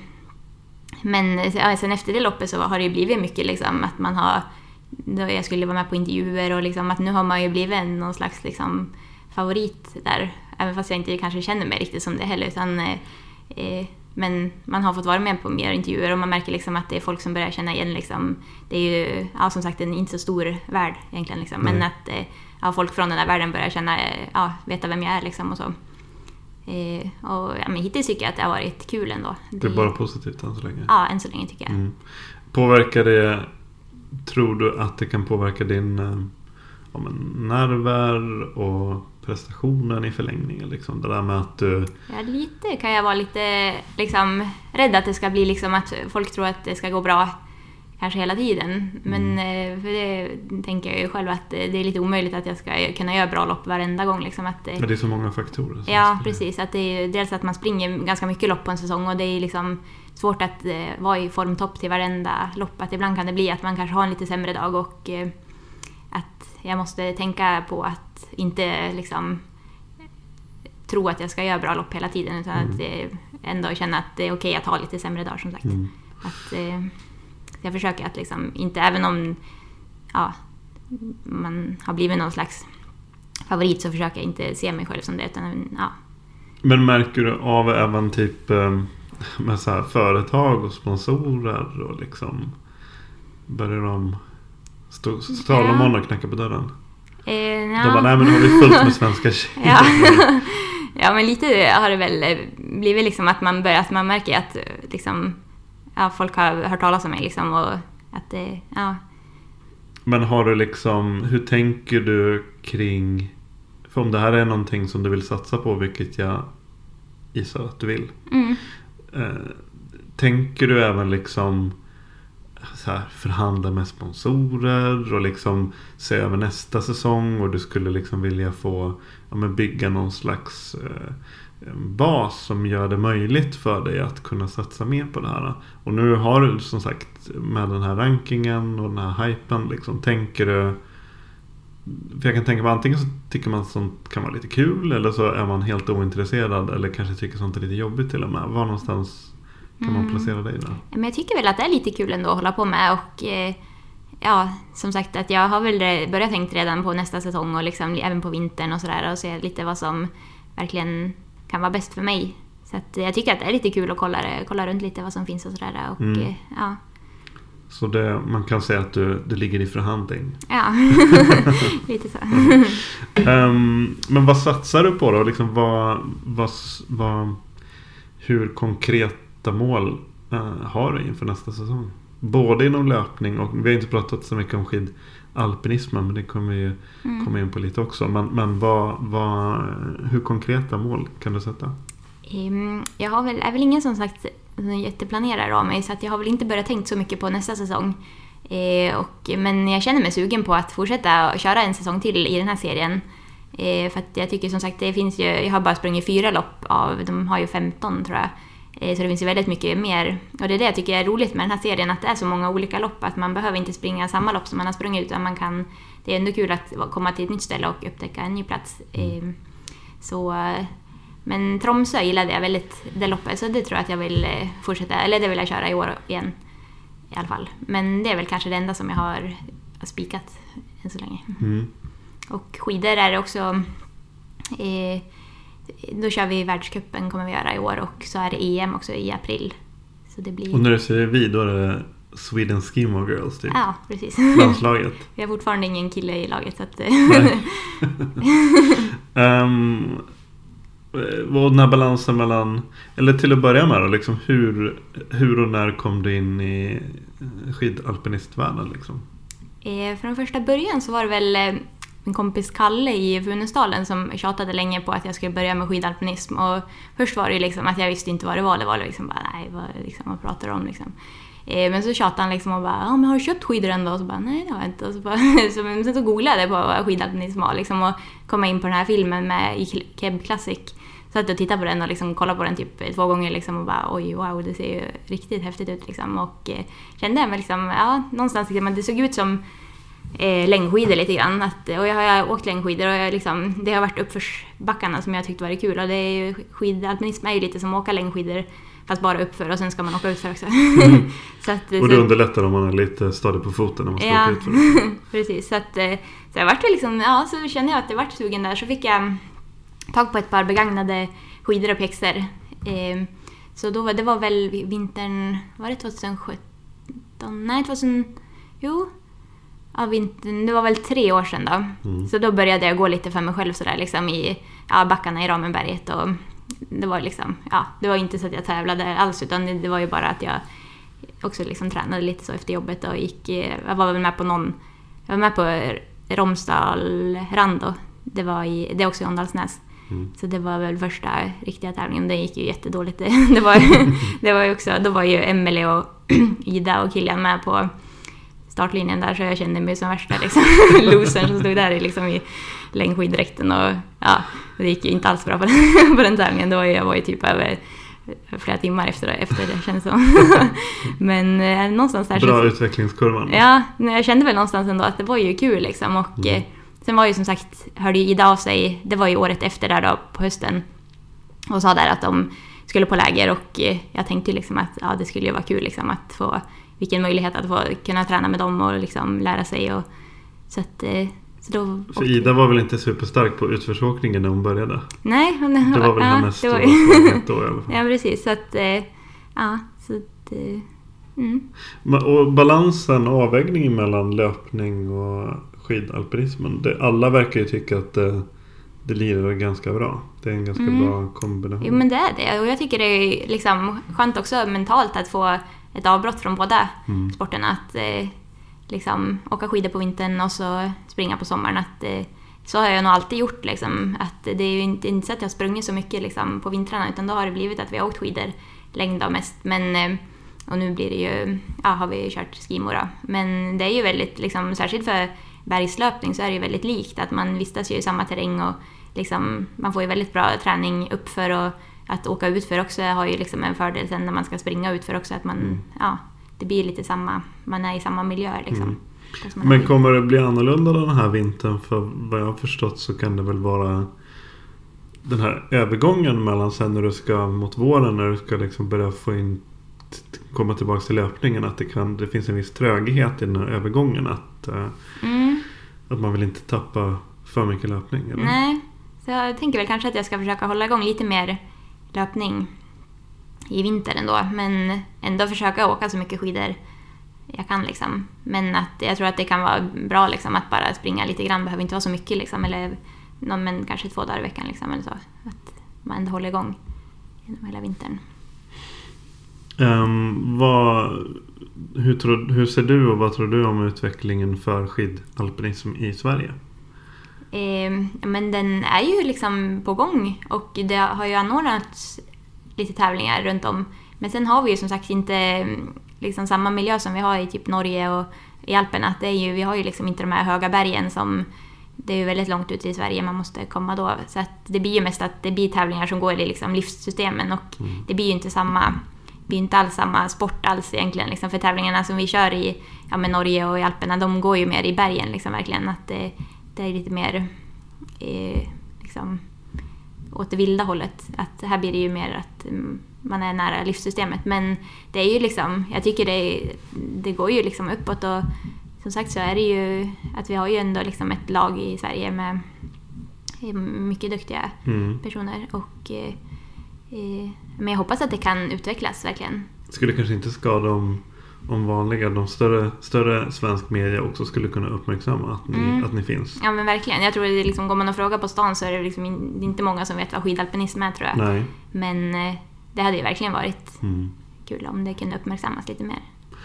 men ja, sen efter det loppet så har det ju blivit mycket liksom, att man har, då jag skulle vara med på intervjuer, och liksom, att nu har man ju blivit någon slags liksom, favorit där, även fast jag inte kanske känner mig riktigt som det heller, utan eh, men man har fått vara med på mer intervjuer, och man märker liksom att det är folk som börjar känna igen liksom, det är ju, ja, som sagt, en inte så stor värld egentligen liksom, mm. men att eh, ja, folk från den här världen börjar känna, ja, veta vem jag är liksom, och så. Eh, och ja, men hittills tycker jag att det har varit kul ändå. Det är bara positivt än så länge. Ja, än så länge tycker jag. Mm. Påverkar det, tror du att det kan påverka din ja, men, nerver och prestationen i förlängningen liksom, det där med att du... Ja, lite kan jag vara lite liksom rädd att det ska bli liksom att folk tror att det ska gå bra kanske hela tiden, men mm. för det tänker jag ju själv att det är lite omöjligt att jag ska kunna göra bra lopp varenda gång liksom, att det, ja, det är så många faktorer. Ja, precis, att det är dels att man springer ganska mycket lopp på en säsong, och det är liksom svårt att eh, vara i formtopp till varenda lopp, att ibland kan det bli att man kanske har en lite sämre dag, och eh, att jag måste tänka på att inte liksom tro att jag ska göra bra lopp hela tiden, utan mm. att eh, ändå känna att det är okej att ha lite sämre dagar, som sagt. Mm. Att eh, jag försöker att liksom inte, även om ja, man har blivit någon slags favorit, så försöker jag inte se mig själv som det, utan ja. Men märker du av även typ med så här företag och sponsorer, och liksom börjar de stå, stå ja. om och knacka på dörren? Eh, ja. De bara, nej men nu har vi fullt med svenska tjejer. Ja. Ja, men lite har det väl blivit liksom, att man börjar, att man märker att liksom, ja, folk har hört talas om mig liksom, och att det, ja. Men har du liksom, hur tänker du kring, för om det här är någonting som du vill satsa på, vilket jag gissar att du vill. Mm. Eh, tänker du även liksom så här, förhandla med sponsorer och liksom se över nästa säsong, och du skulle liksom vilja få ja, men bygga någon slags eh, bas som gör det möjligt för dig att kunna satsa mer på det här. Och nu har du som sagt med den här rankingen och den här hypen liksom, tänker du, för jag kan tänka mig antingen så tycker man sånt kan vara lite kul, eller så är man helt ointresserad, eller kanske tycker sånt är lite jobbigt till och med. Var någonstans kan man placera dig där? Men jag tycker väl att det är lite kul ändå att hålla på med, och eh, ja, som sagt att jag har väl börjat tänkt redan på nästa säsong, och liksom även på vintern och sådär, och se lite vad som verkligen kan vara bäst för mig. Så att jag tycker att det är lite kul att kolla, kolla runt lite vad som finns och sådär, och mm. eh, ja. Så det, man kan säga att du, du ligger i förhandling. Ja, lite så. um, men vad satsar du på då? Liksom vad, vad, vad, hur konkreta mål uh, har du inför nästa säsong? både inom löpning och vi har inte pratat så mycket om skidalpinismen, men det kommer ju mm. komma in på lite också. Men, men vad, vad, hur konkreta mål kan du sätta? Um, jag har väl, är väl ingen som sagt jätteplanerare av mig, så att jag har väl inte börjat tänkt så mycket på nästa säsong. Eh, och, men jag känner mig sugen på att fortsätta köra en säsong till i den här serien. Eh, för att jag tycker som sagt, det finns ju, jag har bara sprungit fyra lopp av, de har ju femton tror jag. Eh, så det finns ju väldigt mycket mer. Och det är det jag tycker är roligt med den här serien, att det är så många olika lopp, att man behöver inte springa samma lopp som man har sprungit, utan man kan, det är ändå kul att komma till ett nytt ställe och upptäcka en ny plats. Eh, så, men Tromsö gillade jag väldigt, det loppet, så det tror jag att jag vill fortsätta, eller det vill jag köra i år igen i alla fall. Men det är väl kanske det enda som jag har spikat än så länge. Mm. Och skidor är det också, eh, då kör vi världscupen kommer vi göra i år, och så är det E M också i april. Så det blir... Och när du säger vi, då är det Sweden Skimo Girls typ? Ja, precis. Landslaget. Vi har fortfarande ingen kille i laget. Så att... um, vad den här balansen mellan, eller till att börja med då, liksom, hur, hur och när kom du in i skidalpinistvärlden liksom? Eh, från första början så var det väl eh, min kompis Kalle i Funäsdalen som tjatade länge på att jag skulle börja med skidalpinism. Och först var det liksom att jag visste inte vad det var. Det var liksom bara, nej, vad, liksom, vad pratar du om liksom. Eh, men så tjatade han liksom och bara, ja men har du köpt skidor ändå? Och så bara, nej det har jag inte. Och så, bara, så, men sen så googlade jag på vad skidalpinism var liksom, och komma in på den här filmen med i Keb Classic. Så att jag tittade på den och liksom kollade på den typ två gånger liksom och bara, oj wow, det ser ju riktigt häftigt ut liksom. Och eh, kände jag liksom, ja någonstans liksom, det såg ut som eh, längdskidor lite grann. Att, och jag har åkt längdskidor och jag, liksom, det har varit uppförsbackarna som jag tyckte var kul. Och det är ju, skidalpinism är ju lite som att åka längdskidor, fast bara uppför, och sen ska man åka utför också. Mm. Så att, och det så, underlättar om man är lite stadig på foten när man ska ja, åka utför. Precis, så att så jag vart liksom, ja så kände jag att det vart sugen där, så fick jag tag på ett par begagnade skidor och pjäxor. Eh, så då var det var väl vintern, var det tjugohundrasjutton? Nej, tjugohundra, jo. Ja, vintern, det var väl tre år sedan då. Mm. Så då började jag gå lite för mig själv sådär liksom i ja, backarna i Ramenberget, och det var liksom, ja, det var inte så att jag tävlade alls, utan det, det var ju bara att jag också liksom tränade lite så efter jobbet och gick, jag var väl med på någon, jag var med på Romsdal Rando. Det var i, det är också i Åndalsnäs. Mm. Så det var väl första riktiga tävlingen. Det gick ju jättedåligt. Det var, det var ju också, då var ju Emelie och Ida och Kilian med på startlinjen där, så jag kände mig som värsta liksom, losern som stod där liksom, i längdskiddräkten. Och ja, det gick ju inte alls bra på den, på den tävlingen. Det var ju, jag var ju typ över flera timmar efter, efter det kändes som. Men eh, någonstans där... Bra så, utvecklingskurvan. Ja, jag kände väl någonstans ändå att det var ju kul liksom. Och mm. sen var ju som sagt, hörde ju Ida av sig, det var ju året efter där då på hösten, och sa där att de skulle på läger, och jag tänkte liksom att ja, det skulle ju vara kul liksom att få, vilken möjlighet att få kunna träna med dem och liksom lära sig. Och, så att, så då, för Ida var väl inte superstark på utförsåkningen när hon började? Nej. Hon, det var väl ja, hennes stora var, svaghet då i alla fall. Ja, precis. Så att, ja, så att, mm. Och balansen och avvägningen mellan löpning och skidalpinismen, det, alla verkar ju tycka att det, det lirar ganska bra. Det är en ganska mm. bra kombination. Jo, men det är det. Och jag tycker det är liksom skönt också mentalt att få ett avbrott från båda mm. sporterna. Att eh, liksom åka skidor på vintern och så springa på sommaren. Att, eh, så har jag nog alltid gjort. Liksom. Att det är ju inte, inte så att jag har sprungit så mycket liksom, på vintrarna, utan då har det blivit att vi har åkt skidor längd av mest. Men... Eh, och nu blir det ju, ja, har vi kört skimor då. Men det är ju väldigt, liksom, särskilt för bergslöpning så är det ju väldigt likt. Att man vistas ju i samma terräng, och liksom, man får ju väldigt bra träning uppför, och att åka utför också har ju liksom en fördel sen när man ska springa utför också. Att man, mm. ja, det blir lite samma, man är i samma miljö liksom. Mm. Men kommer det bli annorlunda den här vintern? För vad jag har förstått så kan det väl vara den här övergången mellan sen när du ska mot våren, när du ska liksom börja få in, komma tillbaka till löpningen, att det, kan, det finns en viss tröghet i den här övergången, att, mm. att man vill inte tappa för mycket löpning, eller? Nej, så jag tänker väl kanske att jag ska försöka hålla igång lite mer löpning i vinter ändå, men ändå försöka åka så mycket skidor jag kan liksom. Men att jag tror att det kan vara bra liksom, att bara springa lite grann, behöver inte vara så mycket liksom, eller någon, men kanske två dagar i veckan liksom, eller så, att man ändå håller igång genom hela vintern. Um, vad, hur, tror, hur ser du och vad tror du om utvecklingen för skidalpinism i Sverige? Eh, men den är ju liksom på gång och det har ju anordnats lite tävlingar runt om. Men sen har vi ju som sagt inte liksom samma miljö som vi har i typ Norge och i Alperna. Det är ju, vi har ju liksom inte de här höga bergen som det är ju väldigt långt ut i Sverige man måste komma då. Så att det blir ju mest att det blir tävlingar som går i liksom livssystemen och mm. det blir ju inte samma, blir inte alls samma sport alls egentligen. Liksom för tävlingarna som vi kör i ja, med Norge och i Alperna, de går ju mer i bergen liksom verkligen. Att det, det är lite mer eh, liksom åt det vilda hållet. Att här blir det ju mer att man är nära livssystemet. Men det är ju liksom, jag tycker det, det går ju liksom uppåt och som sagt så är det ju att vi har ju ändå liksom ett lag i Sverige med mycket duktiga mm. personer och eh, eh, men jag hoppas att det kan utvecklas verkligen. Skulle kanske inte skada om, om vanliga, de större, större svensk media också skulle kunna uppmärksamma att ni, mm. att ni finns. Ja men verkligen, jag tror att det liksom, går man och frågar på stan så är det liksom in, inte många som vet vad skidalpinism är tror jag. Nej. Men eh, det hade ju verkligen varit mm. kul om det kunde uppmärksammas lite mer.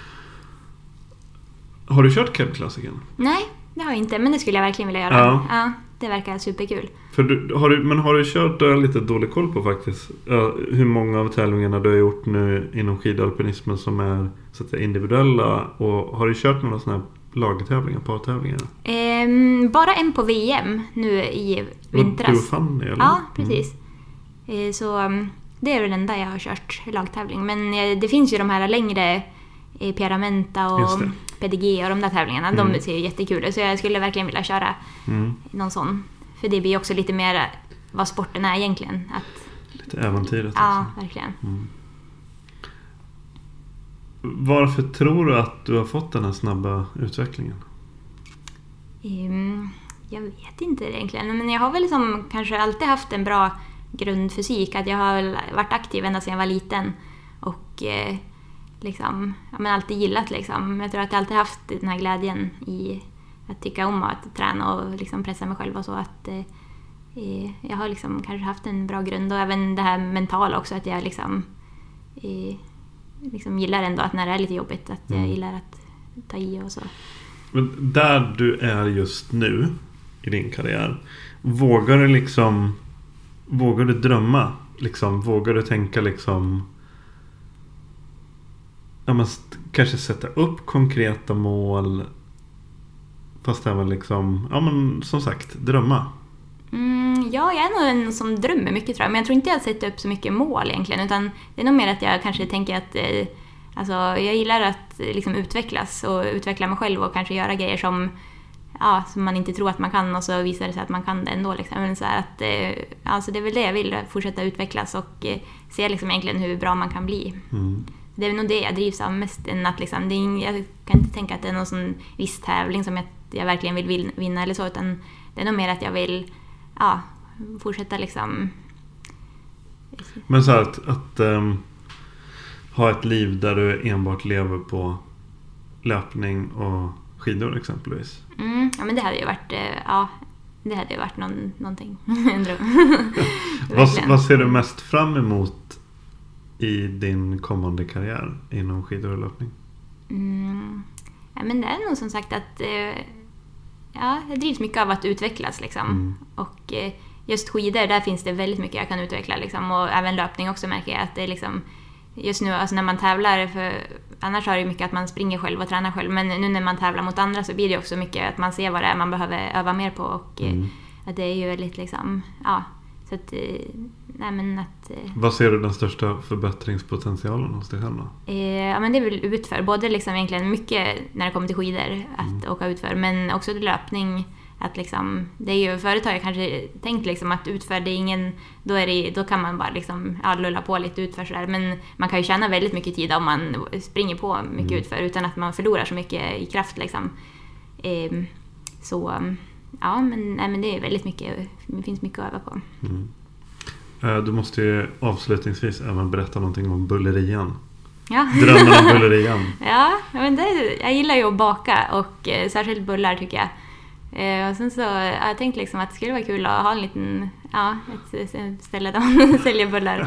Har du kört Kebnekaise? Nej, det har jag inte, men det skulle jag verkligen vilja göra. Ja. Ja, det verkar superkul. För du, har du, men har du kört, där lite dålig koll på faktiskt, uh, hur många av tävlingarna du har gjort nu inom skidalpinismen som är så att säga individuella, och har du kört några sådana här lagtävlingar, partävlingar? Um, bara en på V M nu i vintras. Du och Fanny, eller? Ja, precis. Mm. Så um, det är väl den där jag har kört lagtävling. Men uh, det finns ju de här längre uh, Pyramenta och P D G och de där tävlingarna. Mm. De ser ju jättekul ut. Så jag skulle verkligen vilja köra mm. någon sån. För det blir också lite mer vad sporten är egentligen. Att, lite äventyret. Ja, också. Verkligen. Mm. Varför tror du att du har fått den här snabba utvecklingen? Um, jag vet inte egentligen. Men jag har väl liksom kanske alltid haft en bra grundfysik. Att jag har varit aktiv ända sedan jag var liten. Och eh, liksom, jag har alltid gillat liksom. Jag tror att jag alltid haft den här glädjen i att tycka om att träna och liksom pressa mig själv och så. Att eh, jag har liksom kanske haft en bra grund. Och även det här mentala också. Att jag liksom... Eh, liksom gillar ändå att när det är lite jobbigt att jag gillar att ta i och så. Men där du är just nu i din karriär, vågar du liksom vågar du drömma liksom, vågar du tänka liksom ja, men kanske sätta upp konkreta mål fast även liksom ja men som sagt drömma. Mm, ja, jag är nog en som drömmer mycket tror jag. Men jag tror inte jag sätter upp så mycket mål egentligen. Utan det är nog mer att jag kanske tänker att eh, alltså, jag gillar att eh, liksom utvecklas och utveckla mig själv och kanske göra grejer som, ja, som man inte tror att man kan och så visar det sig att man kan det ändå. Liksom. Men så här att, eh, alltså, det är väl det jag vill, fortsätta utvecklas och eh, se liksom egentligen hur bra man kan bli. Mm. Det är nog det jag drivs av mest. Än att, liksom, det är, jag kan inte tänka att det är någon sån viss tävling som jag, jag verkligen vill vinna eller så. Utan det är nog mer att jag vill ja, fortsätta liksom. Men så här att, att um, ha ett liv där du enbart lever på löpning och skidor exempelvis. Mm, ja men det hade ju varit ja, det hade ju varit någon, någonting en dröm. vad, vad ser du mest fram emot i din kommande karriär inom skidor och löpning? Mm, ja men det är nog som sagt att ja, jag drivs mycket av att utvecklas liksom. Mm. Och eh, just skidor, där finns det väldigt mycket jag kan utveckla liksom. Och även löpning också märker jag att det är liksom just nu, alltså när man tävlar, för annars har det mycket att man springer själv och tränar själv, men nu när man tävlar mot andra så blir det också mycket att man ser vad det är man behöver öva mer på och mm. eh, att det är ju väldigt liksom, ja, så att eh, nej men att eh, vad ser du den största förbättringspotentialen hos dig själv då? Eh, ja men det är väl utför, både liksom egentligen mycket när det kommer till skidor att mm. åka utför, men också löpning att liksom, det är ju förut har jag kanske tänkt liksom att utför det är ingen, då är det, då kan man bara liksom ja, lulla på lite utför sådär, men man kan ju tjäna väldigt mycket tid om man springer på mycket mm. utför utan att man förlorar så mycket i kraft liksom. Eh, så ja men, nej, men det är väldigt mycket, det finns mycket att öva på. Mm. Du måste ju avslutningsvis även berätta någonting om bullerian. Ja. Drömmen om bullerian. Ja, men det, jag gillar ju att baka och eh, särskilt bullar tycker jag. Eh, och sen så jag jag tänkte liksom att det skulle vara kul att ha en liten, ja, ett, ett ställe där man säljer bullar.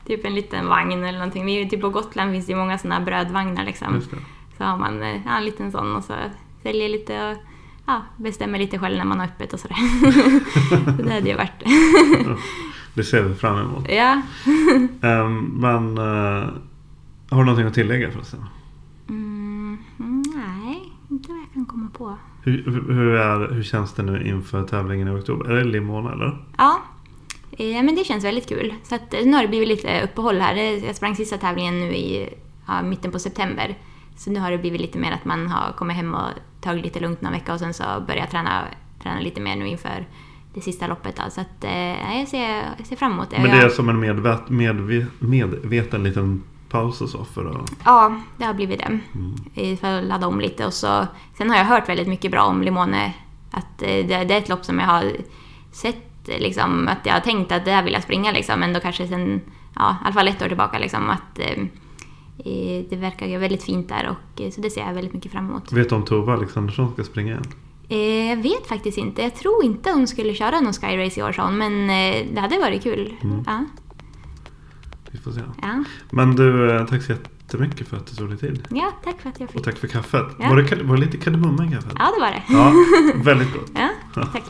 typ en liten vagn eller någonting. Vi är typ på Gotland finns det ju många sådana brödvagnar liksom. Så har man ja, en liten sån och så säljer lite och ja, bestämmer lite själv när man har öppet och sådär. Så det hade ju varit. Det ser vi fram emot. Ja. um, men uh, har du någonting att tillägga förresten? Mm, nej, inte vad jag kan komma på. Hur, hur, är, hur känns det nu inför tävlingen i oktober? Är det limmånad eller? Ja, eh, men det känns väldigt kul. Så att, nu har det blivit lite uppehåll här. Jag sprang sista tävlingen nu i ja, mitten på september. Så nu har det blivit lite mer att man har kommit hem och tagit lite lugnt några veckor och sen så börjar jag träna, träna lite mer nu inför det sista loppet. Då. Så att, eh, jag, ser, jag ser fram emot det. Men det är som en medvet, medve, medveten liten paus och så för att... Ja, det har blivit det. Mm. För att ladda om lite. Och så, sen har jag hört väldigt mycket bra om Limone. Att eh, det, det är ett lopp som jag har sett liksom, att jag har tänkt att det här vill jag springa liksom. Men då kanske sen, ja, i alla fall ett år tillbaka liksom, att eh, det verkar ju väldigt fint där och så det ser jag väldigt mycket fram emot. Vet du om Tova Alexandersson ska springa igen? Eh, jag vet faktiskt inte. Jag tror inte hon skulle köra någon Skyrace i år, sån, men eh, det hade varit kul. Mm. Ja. Vi får se. Ja. Men du, tack så jättemycket för att du tog dig tid. Ja, tack för att jag fick. Och tack för kaffet. Ja. Var, det, var det lite kardemumma i kaffet? Ja, det var det. Ja, väldigt gott. Ja, tack.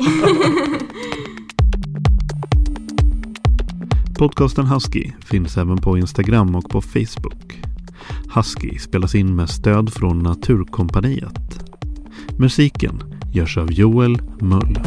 Podcasten Husky finns även på Instagram och på Facebook. Husky spelas in med stöd från Naturkompaniet. Musiken görs av Joel Mull.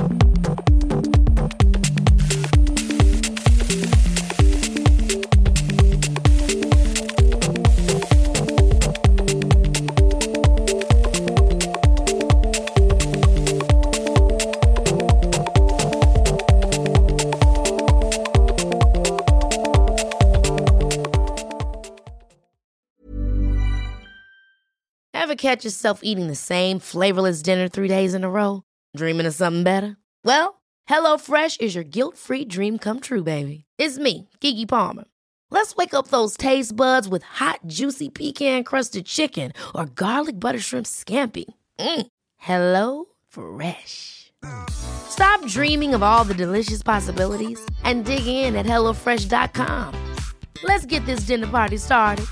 Ever catch yourself eating the same flavorless dinner three days in a row? Dreaming of something better? Well, HelloFresh is your guilt-free dream come true, baby. It's me, Keke Palmer. Let's wake up those taste buds with hot, juicy pecan-crusted chicken or garlic butter shrimp scampi. Mm. Hello Fresh. Stop dreaming of all the delicious possibilities and dig in at hello fresh dot com. Let's get this dinner party started.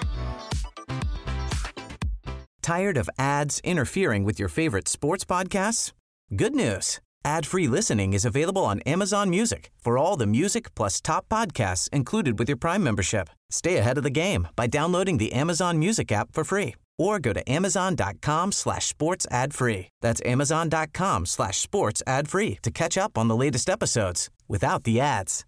Tired of ads interfering with your favorite sports podcasts? Good news. Ad-free listening is available on Amazon Music for all the music plus top podcasts included with your Prime membership. Stay ahead of the game by downloading the Amazon Music app for free or go to amazon.com slash sports ad free. That's amazon.com slash sports ad free to catch up on the latest episodes without the ads.